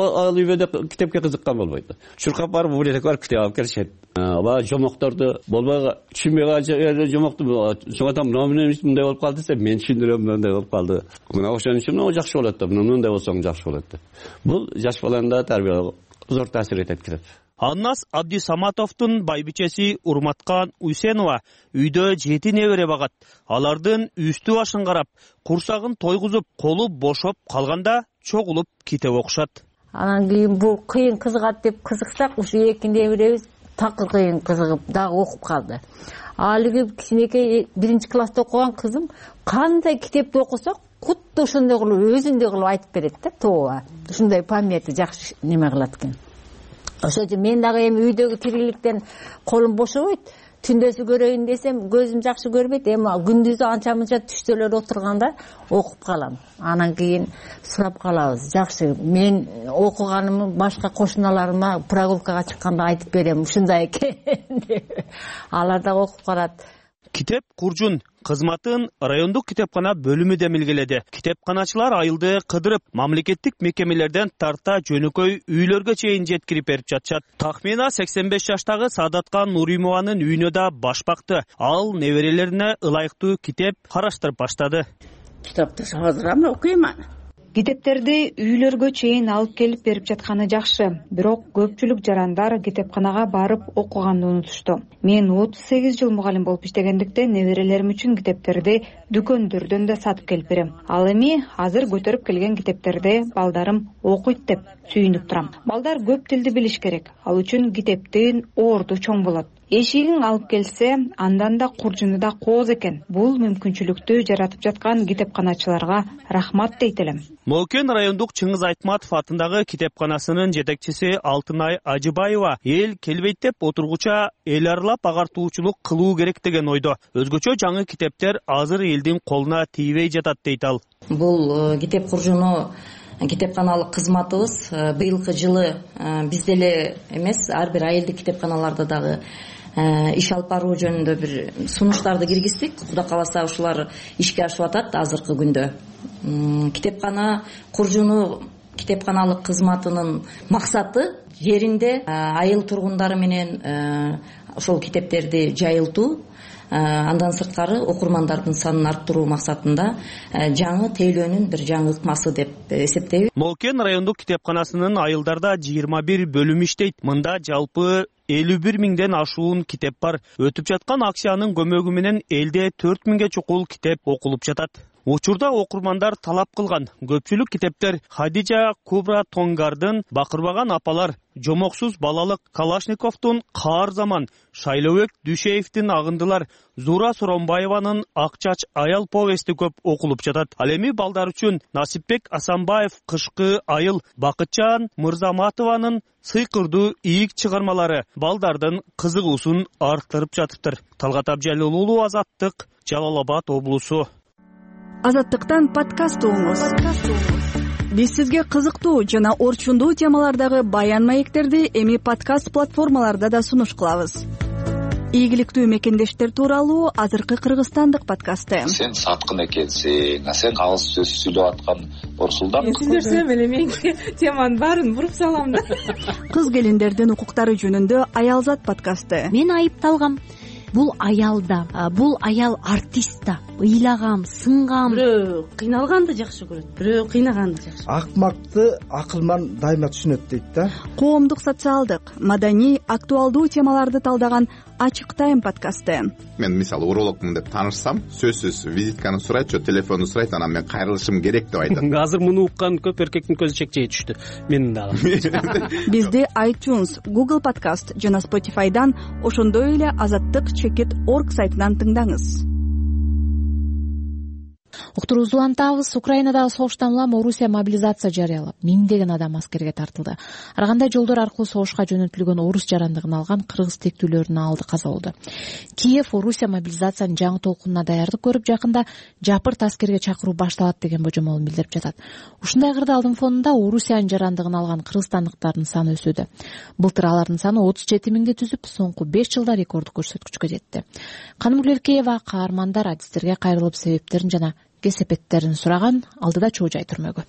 үйдө китепке кызыккан болбойт. Чуркап барып библиотека барып китеп алып келишет. Баягы жомокторду болбой түшүнбөй калган жомокту соңотам мындай болуп калды десе, мен түшүндүрөм мындай болуп калды. Мына ошон үчүн жакшы болот да, мындай болсоң жакшы болот да. Бул жаш баланы тарбиялоого зор таасир этет китеп. Аннас Абдисаматовдун байбичеси Урматкан Уйсенова үйдө 7 небере багат. Алардын үстү башын карап, курсагын тойгузуп, колу бошоп калганда чогулуп китеп окушат. Анан кийин бул кыйын кызыгат деп кызыксак, ушу эки неберебиз такыр кыйын кызыгып дагы окуп калды. Алиги кичинекей 1-класста окуган кызым кандай китепти окусак, кутта ошондой кылып өзүндөй кылып айтып берет да, тооба. Ушундай памяти жакшы неме кылат экен. Ошон үчүн мен дагы эми үйдөгү тириликтен колум бошобойт. Түндөсү көрөйүн десем, көзүм жакшы көрбөйт. Эми күндүзү анча-мынча түштөлөр отурганда окуп калам. Анан кийин сурап калабыз. Жакшы, мен окуганымды башка кошуналарыма прогулкага чыкканда айтып берем, ушундай экен деп. Алар да окуп калат. Китеп Куржун кызматын райондук китепкана бөлүмү демилгеледи. Китепканачылар айылды кыдырып, мамлекеттик мекемелерден тарта жөнөкөй үйлөргө чейин жеткирип берип жатышат. Тахмина 85 жаштагы Садаткан Нуримованын үйүнө да баш бакты. Ал неберелерине ылайыктуу китеп караштырып баштады. Китепти азырам окуйм. Китептерди үйлөргө чейин алып келип берип жатканы жакшы, бирок көпчүлүк жарандар китепканага барып окуганды унутушту. Мен 38 жыл мугалим болуп иштегендиктен неберелерим үчүн китептерди дүкөндөрдөн да сатып келип берем. Ал эми азыр көтөрүп келген китептерди балдарым окуйт деп сүйүнүп турам. Балдар көп тилди билиш керек. Ал үчүн китептин орду чоң болот. Эшигин алып келсе, андан да куржуну да кооз экен. Бул мүмкүнчүлүктү жаратып жаткан китепканачыларга рахмат дейт элем. Моокен райондук Чыңгыз Айтматов атындагы китепканасынын жетекчиси Алтынай Ажыбаева эл келбейт деп отургуча эл аралап агартуучулук кылуу керек деген ойдо. Өзгөчө жаңы китептер азыр элдин колуна тийбей жатат дейт ал. Бул китеп куржуну китепканалык кызматыбыз быйылкы жылы биз деле эмес, ар бир айылдык китепканаларда дагы иш алып баруу жөнүндө бир сунуштарды киргиздик. Кудай кааласа ушулар ишке ашып атат азыркы күндө. Китепкана куржуну китепканалык кызматынын максаты жеринде айыл тургундары менен ошол китептерди жайылтуу, андан сырткары окурмандардын санын арттыруу максатында жаңы тейлөөнүн бир жаңы ыкмасы деп эсептейбиз. Моокен райондук китепканасынын айылдарда 21 бөлүм иштейт. Мында жалпы 51 миңден ашуун китеп бар. Өтүп жаткан акциянын көмөгү менен элде 4 миңге чукул китеп окулуп жатат. Учурда окурмандар талап кылган көпчүлүк китептер Хадижа Кубра Тонгардын Бакырбаган апалар, Жомоксуз балалык Калашниковдун Каар заман, Шайлообек Дүйшеевдин Агындылар, Зура Соромбаеванын Ак чач аял повести көп окулуп жатат. Ал эми балдар үчүн Насипбек Асанбаев Кышкы айыл, Бакытжан Мырзаматованын Сыйкырдуу ийик чыгармалары балдардын кызыгуусун арттырып жатыптыр. Талгат Абжалил уулу, Азаттык, Жалал Абад облусу. Азаттыктан подкаст угуңуз. Биз сизге кызыктуу жана орчундуу темалардагы баян маектерди эми подкаст платформаларда да сунуш кылабыз. Ийгиликтүү мекендештер тууралуу азыркы кыргызстандык подкасты. Сен саткын экенсиң, сен агыз сөз сүйлөп аткан Орсулдан. Сиздер эле мен теманын баарын буруп салам да. Кыз келиндердин укуктары жөнүндө Аялзат подкасты. Мен айыпталгам. Бул аялда, бул аял артист да. Ыйлагам, сынгам. Бирөө кыйналганды жакшы көрөт, бирөө кыйнаганды жакшы. Акмакты акылман дайыма түшүнөт дейт да. Коомдук, социалдык, маданий, актуалдуу темаларды талдаган Ачык тайм подкасты. Мен мисалы урологмун деп таанышсам, сөзсүз визитканы сурайт, же телефонду сурайт, анан мен кайрылышым керек деп айтат. Азыр муну уккан көп эркектин көзү чекчей түштү. Менин дагы. Бизди iTunes, Google Podcast жана Spotify'дан, ошондой эле Азаттык /org сайтынан тыңдаңыз. уктуруубузду улантабыз. Украинадагы согуштан улам Орусия мобилизация жарыялап, миңдеген адам аскерге тартылды. Ар кандай жолдор аркылуу согушка жөнөтүлгөн орус жарандыгын алган кыргыз тектүүлөрүнүн алды каза болду. Киев Орусия мобилизациянын жаңы толкунуна даярдык көрүп, жакында жапырт аскерге чакыруу башталат деген божомолун билдирип жатат. Ушундай кырдаалдын фонунда Орусиянын жарандыгын алган кыргызстандыктардын саны өсүүдө. Былтыр алардын саны 37 миңди түзүп, соңку 5 жылда рекорддук көрсөткүчкө жетти. Канымгүл Эркеева каармандар адистерге кайрылып себептерин жана кесепеттерин сураган. Алдыда чоо жай түрмөгү.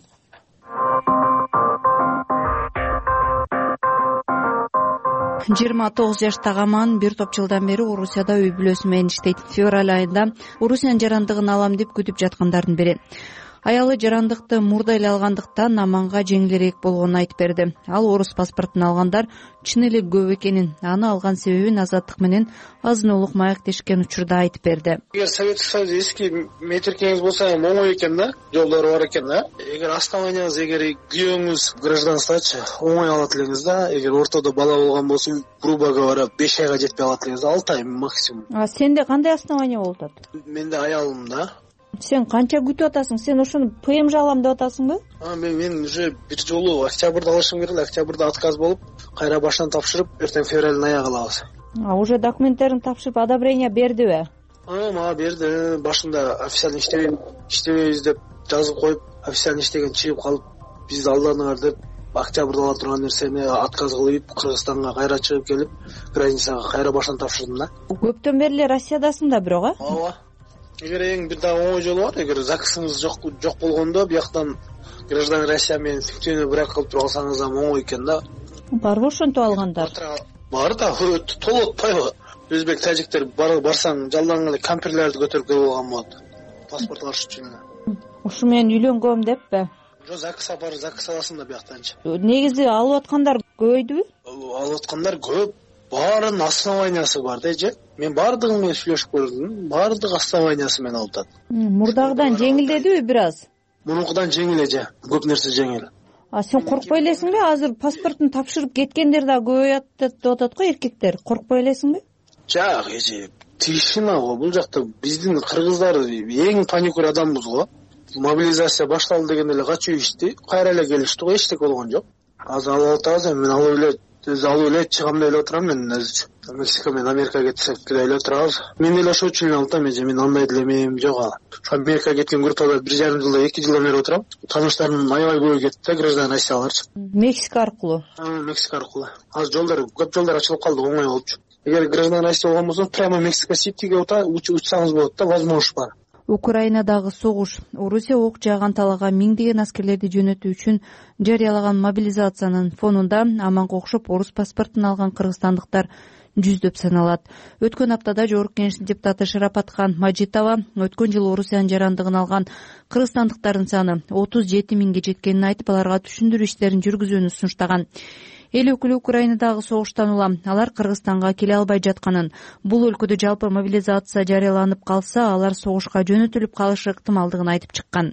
29 жаштагы Аман бир топ жылдан бери Орусияда үй бүлөсү менен иштейт. Февраль айында Орусиянын жарандыгын алам деп күтүп жаткандардын бири. Аялы жарандыкты мурда эле алгандыктан Аманга жеңилирээк болгонун айтып берди. Ал орус паспортун алгандар чын эле көп экенин, аны алган себебин Азаттык менен азын-улук маектешкен учурда айтып берди. Эгер Советский Союз эски метиркеңиз болсо оңой экен да, жолдору бар экен да. Эгер основанияңыз, эгер күйөөңүз гражданствочу оңой алат элеңиз да. Эгер ортодо бала болгон болсо, грубо говоря, 5 айга жетпей алат элеңиз, 6 ай максимум. Сенде кандай основания болуп атат? Менде аялым да. Сен канча күтүп атасың? Сен ошону ПМЖ алам деп атасыңбы? Мен уже бир жолу октябрда алышым керек эле, октябрда отказ болуп, кайра баштан тапшырып, эртең февралдын аягы алабыз. Уже документтерин тапшырып, одобрение бердиби? Мага берди. Башында официально иштебейбиз деп жазып коюп, официально иштеген чыгып калып, бизди алдадыңар деп октябрда ала турган нерсени отказ кылып, Кыргызстанга кайра чыгып келип, границага кайра баштан тапшырдым да. Көптөн бери эле Россиядасың да бирок, Ооба. Эгер эң бир дагы оңой жолу бар, эгер закысыңыз жок болгондо бияктан граждан Россия менен фиктивный брак кылып туруп алсаңыз да оңой экен да. Барбы ошентип алгандар? Бар да, толук атпайбы? Өзбек, тажиктер барсаң жалдан эле кампирлерди көтөрүп келип алган болот. Паспорт алыш үчүн. Ушу менен үйлөнгөм деппи? Жок, закыс бар, закыс аласың да бияктанчы. Негизи алып аткандар көбөйдүбү? Алып аткандар көп. Баарынын основаниясы бар да, мен баардыгы менен сүйлөшүп көрдүм. Баардык основаниясы менен алып атат. Мурдагыдан жеңилдедиби бир аз? Мунукудан жеңил эже, көп нерсе жеңил. Сен коркпой элесиңби? Азыр паспортун тапшырып кеткендер да көбөйөт деп атат го эркектер. Коркпой элесиңби? Жак, эже, тишина го. Бул жакта биздин кыргыздар эң паникур адамбыз го. Мобилизация башталды дегенде эле качуу ишти, кайра эле келишти го, эчтеке болгон жок. Азыр алып атабыз, мен алып эле чыгам деп эле отурам мен өзүчү. Мексика менен Америкага кетсек деле эле турабыз. Мен эле ошол үчүн алып атам, мен андай деле эмем жок ала. Америкага кеткен группада 1,5 жылда 2 жылдан бери отурам. Тааныштарым аябай көп кетти да, граждан Россияларчы. Мексика аркылуу. Мексика аркылуу. Азыр жолдор, көп жолдор ачылып калды, оңой болчу. Эгер граждан Россия болгон болсо, прямо Мексика Ситиге учсаңыз болот да, возможность бар. Украинадагы согуш. Орусия ок жааган талаага миңдеген аскерлерди жөнөтүү үчүн жарыялаган мобилизациянын фонунда Аманга окшоп орус паспортун алган кыргызстандыктар жүздөп саналат. Өткөн аптада Жогорку Кеңештин депутаты Шарапатхан Мажитова өткөн жылы Орусиянын жарандыгын алган кыргызстандыктардын саны 37 миңге жеткенин айтып, аларга түшүндүрүү иштерин жүргүзүүнү сунуштаган. Эл өкүлү Украинадагы согуштан улам алар Кыргызстанга келе албай жатканын, бул өлкөдө жалпы мобилизация жарыяланып калса, алар согушка жөнөтүлүп калышы ыктымалдыгын айтып чыккан.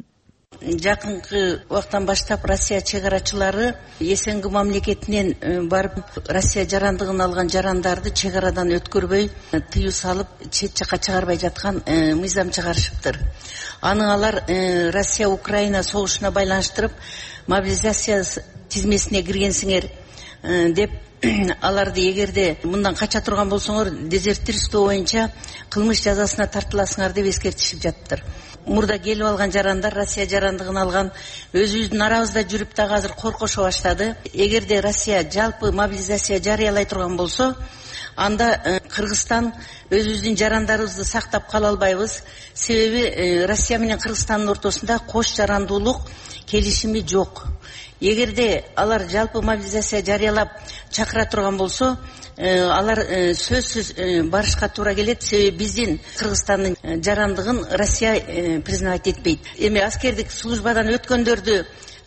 Жакынкы убактан баштап Россия чек арачылары СНГ мамлекетинен барып Россия жарандыгын алган жарандарды чек арадан өткөрбөй, тыюу салып, чет жака чыгарбай жаткан мыйзам чыгарышыптыр. Аны алар Россия Украина согушуна байланыштырып, мобилизация тизмесине киргенсиңер деп аларды эгерде мындан кача турган болсоңор дезертирство боюнча кылмыш жазасына тартыласыңар деп эскертишип жатыптыр. Мурда келип алган жарандар, Россия жарандыгын алган, өзүбүздүн арабызда жүрүп дагы азыр коркуша баштады. Эгерде Россия жалпы мобилизация жарыялай турган болсо, анда Кыргызстан өзүбүздүн жарандарыбызды сактап кала албайбыз. Себеби Россия менен Кыргызстандын ортосунда кош жарандуулук келишими жок. Эгерде алар жалпы мобилизация жарыялап чакыра турган болсо, алар сөзсүз барышка туура келет. Себеби биздин Кыргызстандын жарандыгын Россия признавать этпейт. Эми аскердик службадан өткөндөрдү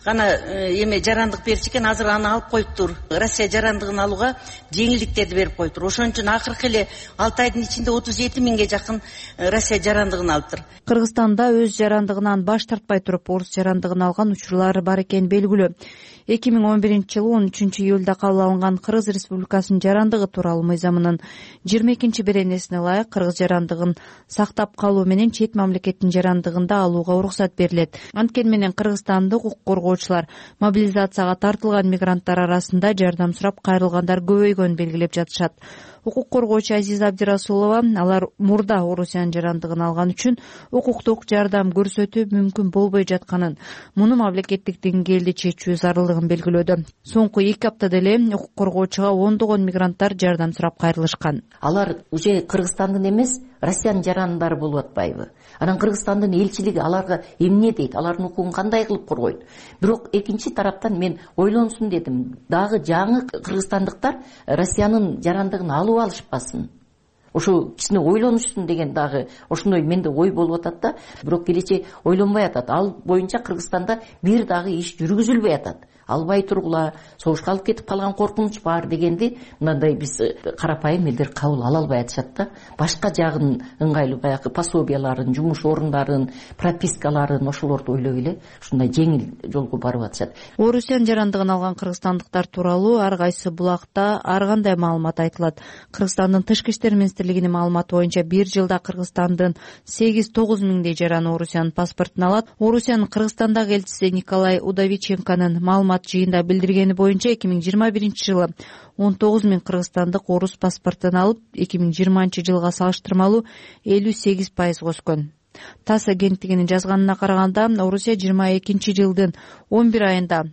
гана эме жарандык берчү экен, азыр аны алып коюптур. Россия жарандыгын алууга жеңилдиктерди берип коюптур. Ошон үчүн акыркы эле 6 айдын ичинде 37 миңге жакын Россия жарандыгын алыптыр. Кыргызстанда өз жарандыгынан баш тартпай туруп орус жарандыгын алган учурлар бар экени белгилүү. 2011-жылы 13-июлда кабыл алынган Кыргыз Республикасынын жарандыгы тууралуу мыйзамынын 22-беренесине ылайык кыргыз жарандыгын сактап калуу менен чет мамлекеттин жарандыгында алууга уруксат берилет. Анткени менен Кыргызстандык укук коргоочулар мобилизацияга тартылган мигранттар арасында жардам сурап кайрылгандар көбөйгөнүн белгилеп жатышат. Укук коргоочу Азиза Абдирасулова алар мурда Орусиянын жарандыгын алган үчүн укуктук жардам көрсөтүү мүмкүн болбой жатканын, муну мамлекеттик деңгээлде чечүү зарылдыгын белгилөөдө. Соңку 2 аптада эле укук коргоочуга ондогон мигранттар жардам сурап кайрылышкан. Алар уже Кыргызстандын эмес, Россиянын жарандары болуп атпайбы? Анан Кыргызстандын элчилиги аларга эмне дейт, алардын укугун кандай кылып коргойт? Бирок экинчи тараптан мен ойлонсун дедим, дагы жаңы кыргызстандыктар Россиянын жарандыгын алып алышпасын. Ошо кичине ойлонушсун деген дагы ошондой менде ой болуп атат да, бирок келече ойлонбой атат. Ал боюнча Кыргызстанда бир дагы иш жүргүзүлбөй атат. Албай тургула, согушка алып кетип калган коркунуч бар дегенди мындай биз карапайым элдер кабыл ала албай атышат да. Башка жагын ыңгайлуу баягы пособияларын, жумуш орундарын, пропискаларын ошолорду ойлоп эле ушундай жеңил жолго барып атышат. Орусиянын жарандыгын алган кыргызстандыктар тууралуу ар кайсы булакта ар кандай маалымат айтылат. Кыргызстандын тышкы иштер министрлигинин маалыматы боюнча бир жылда Кыргызстандын 8-9 миңдей жараны Орусиянын паспортун алат. Орусиянын Кыргызстандагы элчиси Николай Удовиченконун маалымат жыйында билдиргени боюнча 2021-жылы 19 миң кыргызстандык орус паспортун алып, 2020 жылга салыштырмалуу 58% өскөн. ТАСС агенттигинин жазганына караганда, Орусия 22-жылдын 11 айында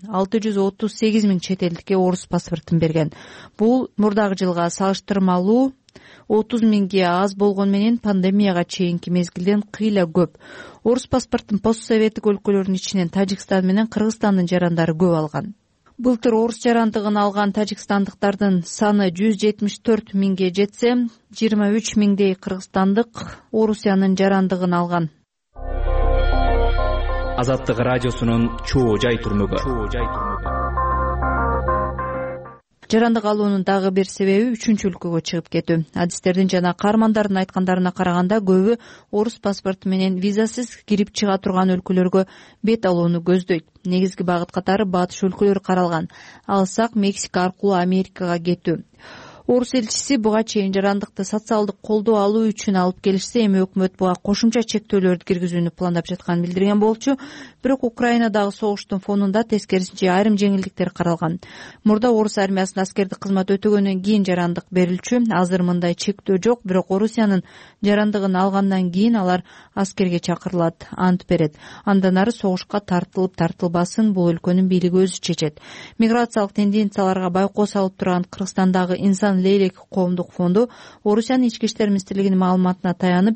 638 миң чет элдикке орус паспортун берген. Бул мурдагы жылга салыштырмалуу 30 миңге аз болгон менен пандемияга чейинки мезгилден кыйла көп. Орус паспортун постсоветтик өлкөлөрдүн ичинен Тажикстан менен Кыргызстандын жарандары көп алган. Былтыр орус жарандыгын алган тажикстандыктардын саны 174 миңге жетсе, 23 миңдей кыргызстандык Орусиянын жарандыгын алган. Азаттык радиосунун чоо жай турмугу. Жарандык алуунун дагы бир себеби 3-өлкөгө чыгып кетүү. Адистердин жана каармандардын айткандарына караганда, көбү орус паспорту менен визасыз кирип чыга турган өлкөлөргө бет алууну көздөйт. Негизги багыт катары батыш өлкөлөрү каралган. Алсак Мексика аркылуу Америкага кетүү. Орус элчиси буга чейин жарандыкты социалдык колдоо алуу үчүн алып келишсе, эми өкмөт буга кошумча чектөөлөрдү киргизүүнү пландап жатканын билдирген болчу. Бирок Украинадагы согуштун фонунда тескерисинче айрым жеңилдиктер каралган. Мурда орус армиясында аскердик кызмат өтөгөндөн кийин жарандык берилчү. Азыр мындай чектөө жок, бирок Орусиянын жарандыгын алгандан кийин алар аскерге чакырылат, ант берет. Андан ары согушка тартылып тартылбасын бул өлкөнүн бийлиги өзү чечет. Миграциялык тенденцияларга байкоо салып турган Кыргызстандагы Инсан Лейлек коомдук фонду Орусиянын ички иштер министрлигинин маалыматына таянып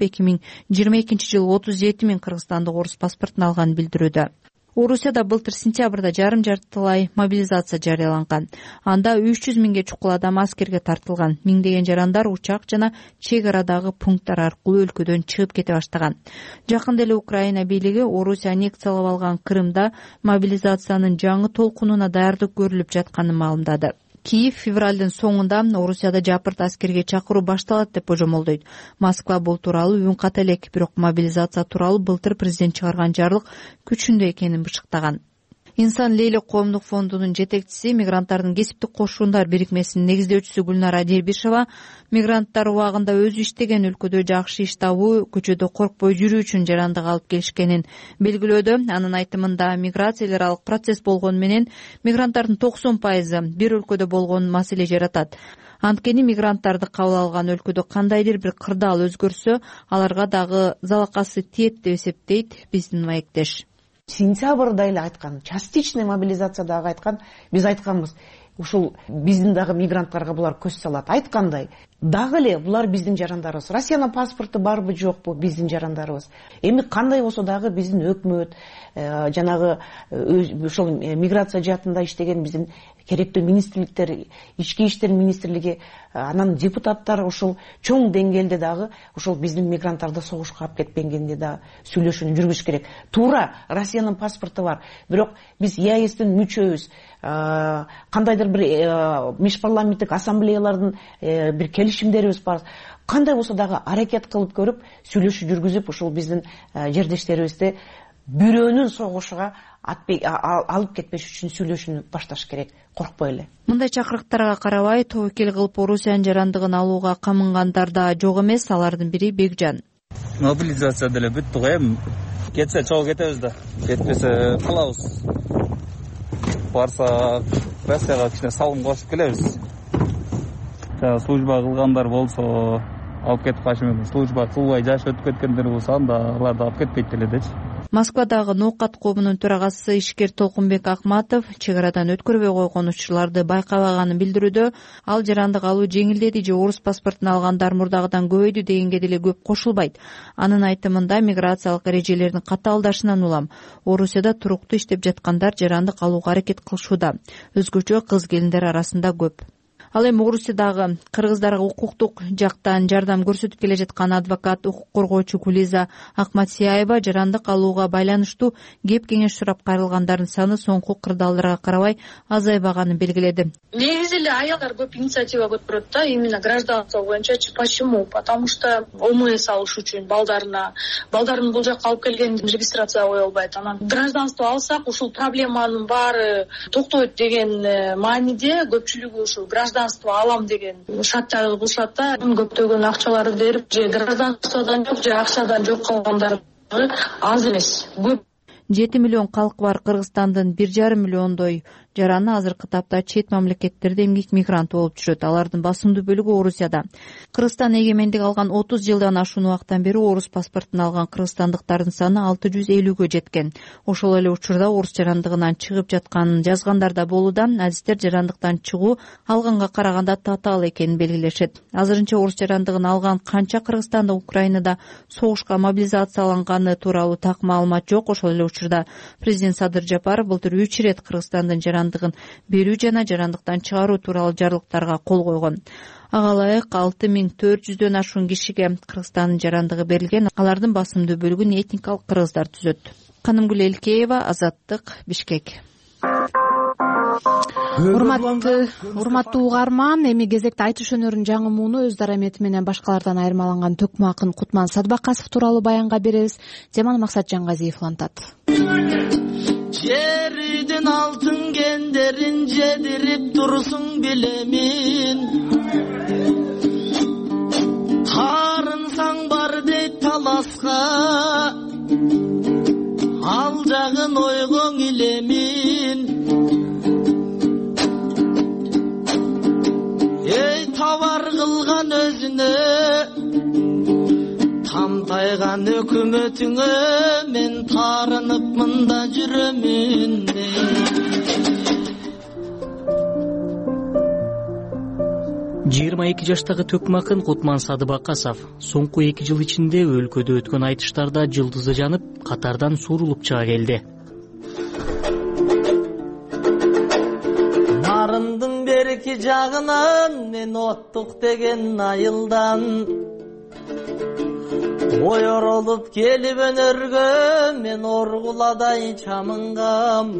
2022-жылы 37 миң кыргызстандык орус паспортун алганын билдирүүдө. Орусияда былтыр сентябрда жарым-жартылай мобилизация жарыяланган. Анда 300 миңге чукул адам аскерге тартылган. Миңдеген жарандар учак жана чек арадагы пункттар аркылуу өлкөдөн чыгып кете баштаган. Жакында эле Украина бийлиги Орусия аннексиялап алган Крымда мобилизациянын жаңы толкунуна даярдык көрүлүп жатканын маалымдады. Киев февралдын соңунда Орусияда жапырт аскерге чакыруу башталат деп божомолдойт. Москва бул тууралуу үн ката элек, бирок мобилизация тууралуу былтыр президент чыгарган жарлык күчүндө экенин бышыктаган. Инсан Лейлек коомдук фондунун жетекчиси, мигранттардын кесиптик кошуундар бирикмесинин негиздөөчүсү Гүлнара Дербишева мигранттар убагында өзү иштеген өлкөдө жакшы иш табуу, көчөдө коркпой жүрүү үчүн жарандык алып келишкенин белгилөөдө. Анын айтымында миграциялык аралык процесс болгону менен мигранттардын 90% бир өлкөдө болгон маселе жаратат. Анткени мигранттарды кабыл алган өлкөдө кандайдыр бир кырдаал өзгөрсө, аларга дагы залакасы тиет деп эсептейт биздин маектеш. Сентябрда эле айткан, частичный мобилизация дагы айткан, биз айтканбыз. Ушул биздин дагы мигранттарга булар көз салат. Айткандай, дагы эле булар биздин жарандарыбыз. Россиянын паспорту барбы жокпу, биздин жарандарыбыз. Эми кандай болсо дагы биздин өкмөт, жанагы ошол миграция жаатында иштеген биздин керектүү министрликтер, ички иштер министрлиги, анан депутаттар ошол чоң деңгээлде дагы ошол биздин мигранттарды согушка алып кетпегенде да сүйлөшүүнү жүргүзүш керек. Туура Россиянын паспорту бар, бирок биз ЕАЭСтин мүчөбүз. Кандайдыр бир межпарламенттик ассамблеялардын бир келишимдерибиз бар. Кандай болсо дагы аракет кылып көрүп, сүйлөшүү жүргүзүп, ошол биздин жердештерибизди бирөөнүн согушуга алып кетпеш үчүн сүйлөшүүнү башташ керек, коркпой эле. Мындай чакырыктарга карабай, тобокел кылып Орусиянын жарандыгын алууга камынгандар да жок эмес. Алардын бири Бекжан. Мобилизация деле бүттү го, эми кетсе чогуу кетебиз да, кетпесе калабыз. Барса Россияга кичине салым кошуп келебиз. Служба кылгандар болсо алып кетип калышы мүмкүн. Служба кылбай жаш өтүп кеткендер болсо анда аларды алып кетпейт деле дечи. Москвадагы ноокат коомунун төрагасы ишкер Толкунбек Акматов чек арадан өткөрбөй койгон учурларды байкабаганын билдирүүдө, ал жарандык алуу жеңилдеди же орус паспортун алгандар мурдагыдан көбөйдү дегенге деле көп кошулбайт. Анын айтымында миграциялык эрежелердин катаалдашынан улам Орусияда туруктуу иштеп жаткандар жарандык алууга аракет кылышууда. Өзгөчө кыз келиндер арасында көп. Ал эми Орусиядагы кыргыздарга укуктук жактан жардам көрсөтүп келе жаткан адвокат, укук коргоочу Гулиза Акматсияева жарандык алууга байланыштуу кеп кеңеш сурап кайрылгандардын саны соңку кырдаалдарга карабай азайбаганын белгиледи. Негизи эле аялдар көп инициатива көтөрөт да, именно гражданство боюнча. Почему? Потому что ОМС алыш үчүн балдарын бул жакка алып келген регистрация кое албайт. Анан гражданство алсак ушул проблеманын баары токтойт деген мааниде көпчүлүгү ушул алам деген шарттарды кылышат да. Көптөгөн акчаларды берип, же гражданстводан жок, же акчадан жок калгандар аз эмес, көп. 7 миллион калкы бар Кыргызстандын 1,5 миллиондой жараны азыркы тапта чет мамлекеттерде эмгек мигранты болуп жүрөт. Алардын басымдуу бөлүгү Орусияда. Кыргызстан эгемендик алган 30 жылдан ашуун убакыттан бери орус паспортун алган кыргызстандыктардын саны 650гө жеткен. Ошол эле учурда орус жарандыгынан чыгып жатканын жазгандар да болууда. Адистер жарандыктан чыгуу алганга караганда татаал экенин белгилешет. Азырынча орус жарандыгын алган канча Кыргызстанда, Украинада согушка мобилизацияланганы тууралуу так маалымат жок. Ошол эле учурда президент Садыр Жапаров былтыр 3 ирет Кыргызстандын жарандыгын берүү жана жарандыктан чыгаруу тууралуу жарлыктарга кол койгон. Ага ылайык 6400дөн ашуун кишиге Кыргызстандын жарандыгы берилген. Алардын басымдуу бөлүгүн этникалык кыргыздар түзөт. Канымгүл Элкеева, Азаттык, Бишкек. Урматтуу угарман, эми кезекте айтыш өнөрүнүн жаңы мууну өз дарамети менен башкалардан айырмаланган төкмө акын Кутман Садыбакасов тууралуу баянга беребиз. Теманы Максат Жаңгазиев улантат. Жердин алтын кендерин жедирип турсуң билемин, тарынсаң бар дейт таласка, ал жагын ойгоң илемин. Эй тавар кылган өзүнө, тамтайган өкмөтүңө мен тарынып мында жүрөмүн. 22 жаштагы төкмө акын Кутман Садыбакасов соңку 2 жыл ичинде өлкөдө өткөн айтыштарда жылдызы жанып, катардан суурулуп чыга келди. Нарымдын берки жагынан мен оттук деген айылдан ойоролуп келип өнөргө мен оргуладай чамынгам.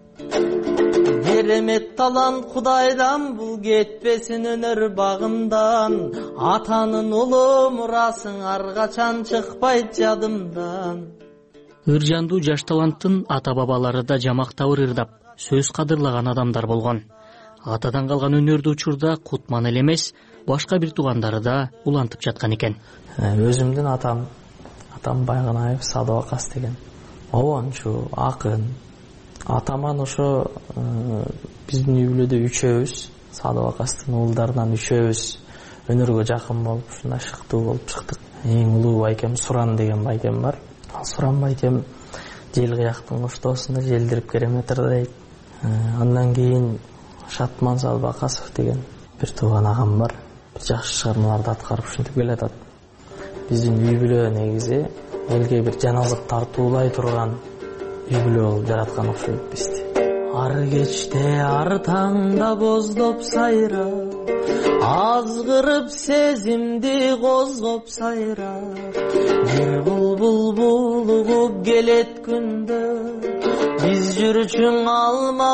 Беремет талант Кудайдан, бул кетпесин өнөр багымдан. Атанын улуу мурасың ар качан чыкпайт жадымдан. Ыржандуу жаш таланттын ата-бабалары да жамактап ырдап, сөз кадырлаган адамдар болгон. Атадан калган өнөрдү учурда Кутман эле эмес, башка бир туугандары да улантып жаткан экен. Өзүмдүн атам Байгынаев Садыбакас деген обончу, акын. Атаман ошо биздин үй бүлөдө үчөөбүз, Садыбакастын уулдарынан үчөөбүз өнөргө жакын болуп, ушундай шыктуу болуп чыктык. Эң улуу байкем Суран деген байкем бар. Суран байкем жел кыяктын коштоосунда желдирип кереметр дейт. Андан кийин Шатман Садыбакасов деген бир тууган агам бар. жакшы чыгармаларды аткарып ушинтип келатат. Биздин үй бүлө негизи элге бир жаназык тартуулай турган үй бүлө болуп жараткан окшойт бизди. Ар кечте ар таңда боздоп сайра, азгырып сезимди козгоп сайра, бир булбул булугуп келет күндө, биз жүрчүң алма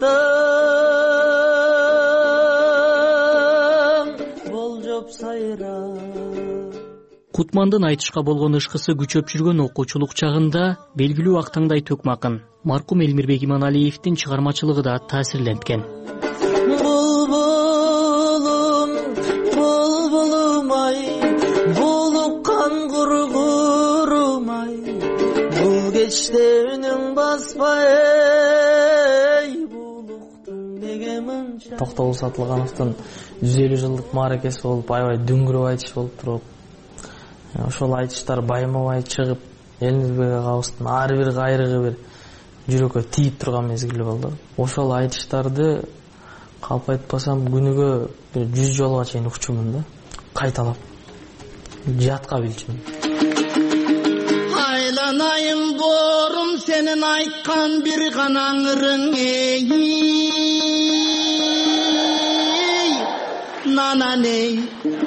бактың болжоп сайра. Кутмандын айтышка болгон ышкысы күчөп жүргөн окуучулук чагында белгилүү Актаңдай Төкмакын, маркум Элмирбек Иманалиевдин чыгармачылыгы да таасирленткен. Булбулум, булбулум ай, булуккан кургурумай, бул кечте үнүң баспай, булуктун неге мынча. Токтогул Сатылгановдун 150 жылдык мааракеси болуп, аябай дүңгүрөп айтыш болуп туруп, ошол айтыштар байма-бай чыгып, Элмирбек агабыздын ар бир кайрыгы бир жүрөккө тийип турган мезгили болду. Ошол айтыштарды калп айтпасам күнүгө бир 100 жолго чейин укчумун да, кайталап жатка билчүмүн. Айланайым борум сенин айткан бир гана ырың, эй нананей.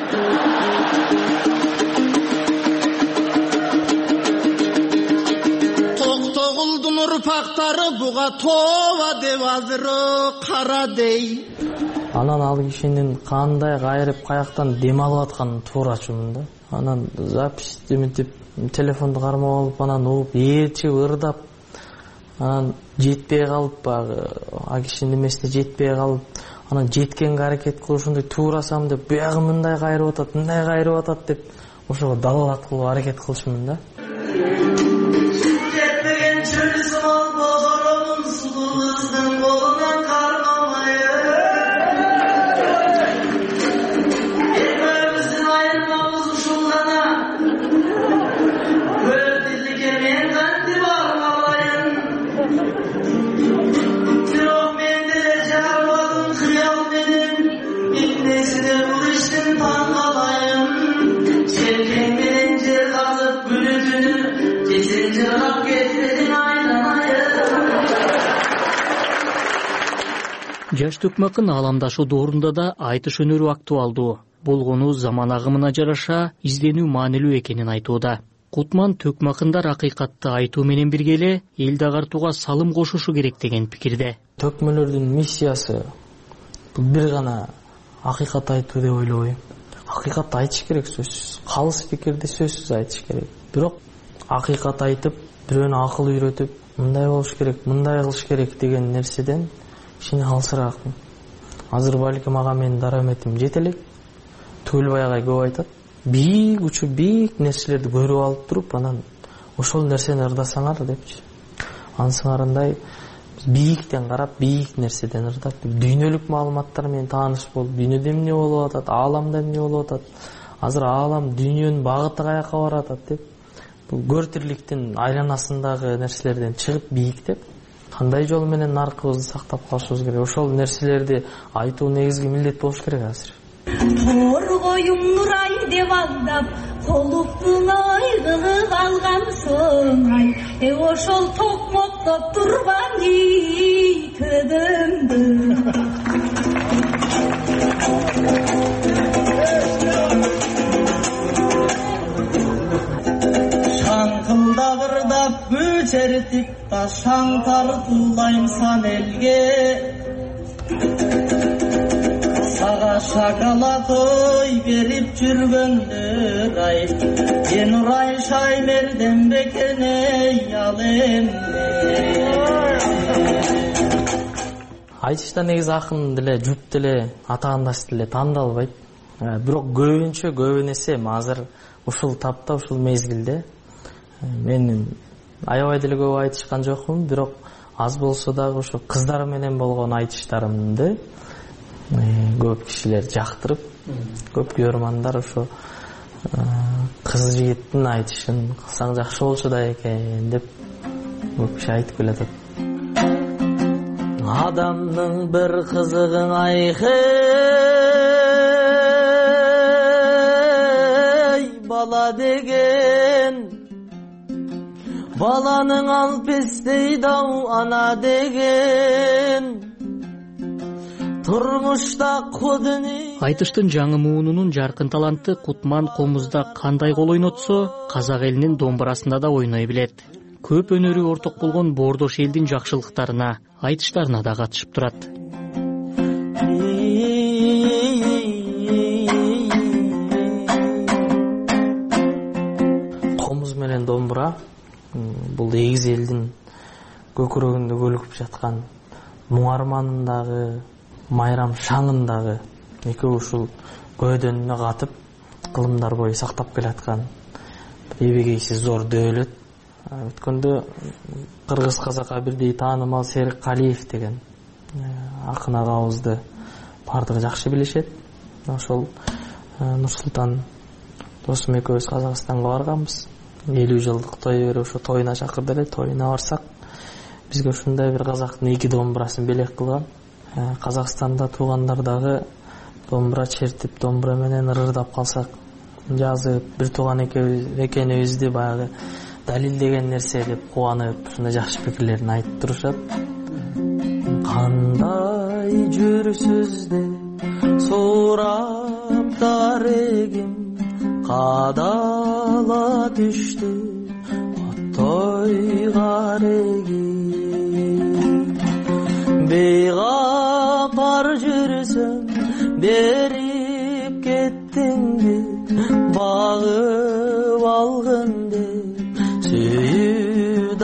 Токтогулдун урпактары буга тоба деп азыр кара дей. Анан ал кишинин кандай кайрып каяктан дем алып атканын туура чумун да. Анан запись дементип телефонду кармап алып, анан угуп ээрчип ырдап, анан жетпей калып, баягы а кишинин эмесине жетпей калып, анан жеткенге аракет кылышындай туурасам деп, буягы мындай кайрып атат, мындай кайрып атат деп, ошого далалат кылып аракет кылышмын да. Жаш Төкмакын ааламдашуу доорунда да айтыш өнөрү актуалдуу болгону заман агымына жараша изденүү маанилүү экенин айтууда. Кутман Төкмакындар акыйкатты айтуу менен бирге эле элди агартууга салым кошушу керек деген пикирде. Төкмөлөрдүн миссиясы бул бир гана акыйкат айтуу деп ойлобойм. Акыйкатты айтыш керек сөзсүз. Калыс пикирди сөзсүз айтыш керек. Бирок акыйкат айтып, бирөөнү акыл үйрөтүп, мындай болуш керек, мындай кылыш керек деген нерседен кичине алсыраакмын. Азыр балким ага менин дараметим жете элек. Төлбай агай көп айтат. Бийик учу бийик нерселерди көрүп алып туруп, анан ошол нерсени ырдасаңар депчи. Ансыңарындай бийиктен карап, бийик нерседен ырдап, дүйнөлүк маалыматтар менен тааныш болуп, дүйнөдө эмне болуп атат, ааламда эмне болуп атат, азыр аалам дүйнөнүн багыты каяка барып атат деп, бул көр тирликтин айланасындагы нерселерден чыгып бийиктеп, кандай жол менен наркыбызды сактап калышыбыз керек, ошол нерселерди айтуу негизги милдет болуш керек азыр. Торгоюң нурай деп алдап, колуктун айгылы калган соң, ошол токмоктоп турган төдөмдү. Шаңкылда бырдап көчертип та шаң тартуулайм сан элге. Сага шоколад ой берип жүргөндөр ай, мен урай Шаймерден бекен эй ал эмне. Айтышта негизи акын деле, жуп деле, атаандаш деле тандалбайт. Бирок көбүн эсе азыр ушул тапта, ушул мезгилде мен аябай деле көп айтышкан жокмун, бирок аз болсо дагы ошо кыздар менен болгон айтыштарымды көп кишилер жактырып, көп көрөрмандар ошо кыз жигиттин айтышын кылсаң жакшы болчу да экен деп көп киши айтып келатат. Адамдын бир кызыгың айхей, бала деген, баланың алпес дейді ау ана деген, турмушта кудуни. Айтыштын жаңы муунунун жаркын таланты Кутман комузда кандай кол ойнотсо, казак элинин домбурасында да ойной билет. Көп өнөрү орток болгон боордош элдин жакшылыктарына, айтыштарына да катышып турат. Комуз менен домбура бул эгиз элдин көкүрөгүндө көлүгүп жаткан муңарманындагы, майрам шаңындагы экөө ушул көөдөнүнө катып кылымдар бою сактап келаткан эбегейсиз зор дөөлөт. Өткөндө кыргыз казакка бирдей таанымал Серик Калиев деген акын агабызды бардыгы жакшы билишет. Ошол Нурсултан досум экөөбүз Казакстанга барганбыз. 50 жылдык той берип ошо тоюна чакырды эле. Тоюна барсак, бизге ушундай бир казактын 2 домбурасын белек кылган. Казакстанда туугандар дагы домбура чертип, домбура менен ырырдап калсак, жазып, бир тууган экенибизди баягы далилдеген нерсе деп кубанып, ушундай жакшы пикирлерин айтып турушат. Кандай жүрсүз деп сураптар эгим, кадала түштү оттой карегим. Бейгапар жүрсөм берип кеттиңди, багып алгын деп сүйүп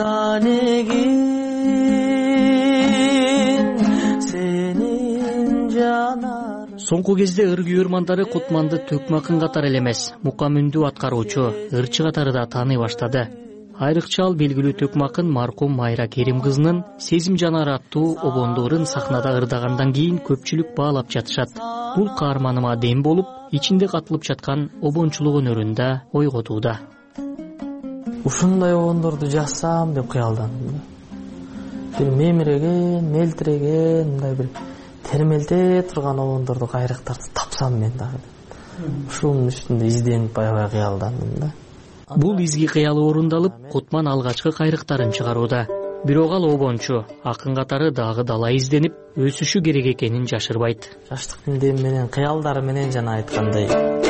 данегин сенин жанар. Соңку кезде ыр күйөрмандары Кутманды Төкмакын катары эле эмес, мукамүндүү аткаруучу, ырчы катары да тааный баштады. Айрыкча ал белгилүү Төкмакын маркум Майра Керим кызынын Сезим жанары аттуу обондуу ырын сахнада ырдагандан кийин көпчүлүк баалап жатышат. Бул каарманыма дем болуп, ичинде катылып жаткан обончулук өнөрүндө ойготууда. Ушундай обондорду жазсам деп кыялдандым. Бир мемиреген, мелтиреген, мындай бир термелте турган обондорду, кайрыктарды тапсам мен дагы. Ушунун үстүндө изденип аябай кыялдандым да. Бул изги кыялы орундалып, Кутман алгачкы кайрыктарын чыгарууда. Бирок ал обончу, акын катары дагы дала изденип, өсүшү керек экенин жашырбайт. Жаштыктын дем менен, кыялдары менен жана айткандай.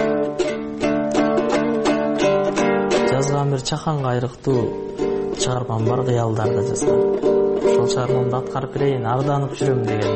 Жазган бир чакан кайрыктуу чыгармам бар, кыялдарды жазган. Ошол чыгармамды аткарып берейин, арданып жүрөм деген.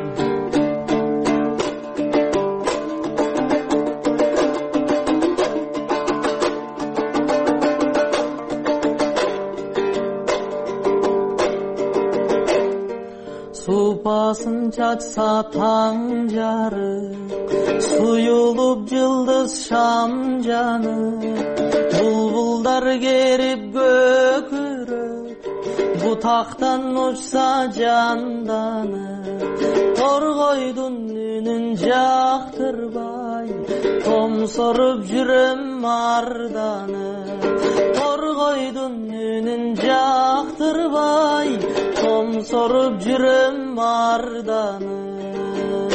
Супасын чачса таң жарык, суюлуп жылдыз шам жанып, булбулдар керип көкүрөп, бутактан учса жанданып, торгойдун үнүн жактырбай, томсоруп жүрөм марданып, торгойдун үнүн жактырбай, томсоруп жүрөм марданып.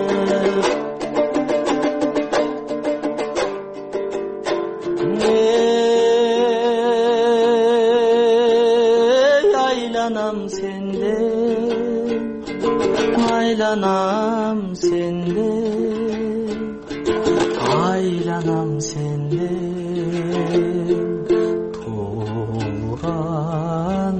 Айланам сенде, айланам сенде, айланам сенде, туран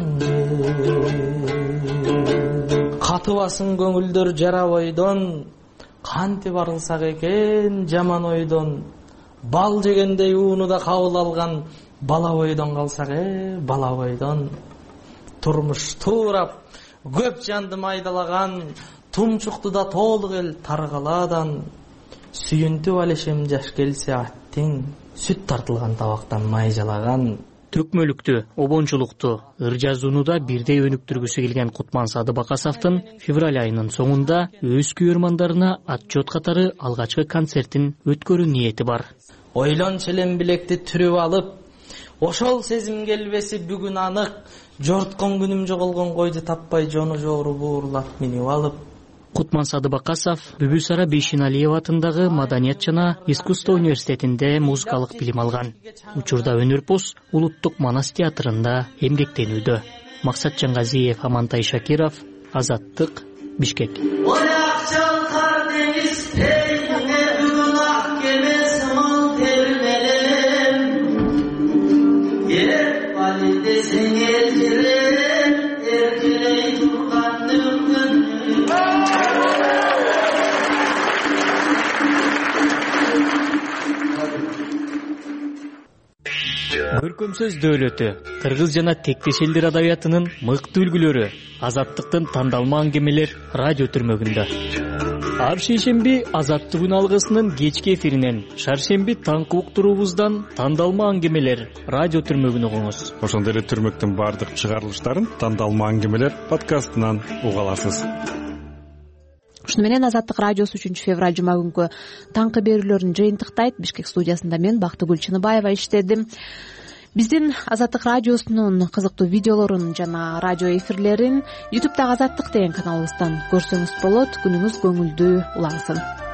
катыбасын көңүлдөр жара бойдон, кантип арылсак экен жаман ойдон, бал жегендей уунуда кабыл алган бала бойдон калсак бала бойдон. Турмуш туурап көп жанды майдалаган, тумчукту да толук эл таргаладан, сүйүнтүп алышым жаш келсе аттиң, сүт тартылган табактан май жалаган. Төкмөлүктү, обончулукту, ыр жазууну да бирдей өнүктүргүсү келген Кутман Садыбакасовдун февраль айынын соңунда өз күйөрмандарына отчет катары алгачкы концертин өткөрүү ниети бар. Ойлон челем билекти түрүп алып, ошол сезим келбеси бүгүн анык, жорткон күнүм жоголгон койду таппай, жону жоору буурлап минип алып, Кутман Садыбакасов Бүбүсара Бейшеналиева атындагы Маданият жана искусство университетинде музыкалык билим алган. Учурда өнөрпоз улуттук Манас театрында эмгектенүүдө. Максат Жаңгазиев, Амантай Шакиров, Азаттык, Бишкек. Көркөм сөз дөөлөтү, кыргыз жана тектеш элдер адабиятынын мыкты үлгүлөрү, Азаттыктын тандалма аңгемелер радио түрмөгүндө. Ар шейшемби Азаттык алгысынын кечки эфиринен, шаршемби таңкы уктуруубуздан тандалма аңгемелер радио түрмөгүн угуңуз. Ошондой эле түрмөктүн бардык чыгарылыштарын тандалма аңгемелер подкастынан уга аласыз. Ушуну менен Азаттык радиосу 3 февраль жума күнкү таңкы берүүлөрүн жыйынтыктайт. Бишкек студиясында мен Бактыгүл Чыныбаева иштедим. Биздин Азаттык радиосунун кызыктуу видеолорун жана радио эфирлерин YouTube'дагы Азаттык деген каналыбыздан көрсөңүз болот. Күнүңүз көңүлдүү улансын.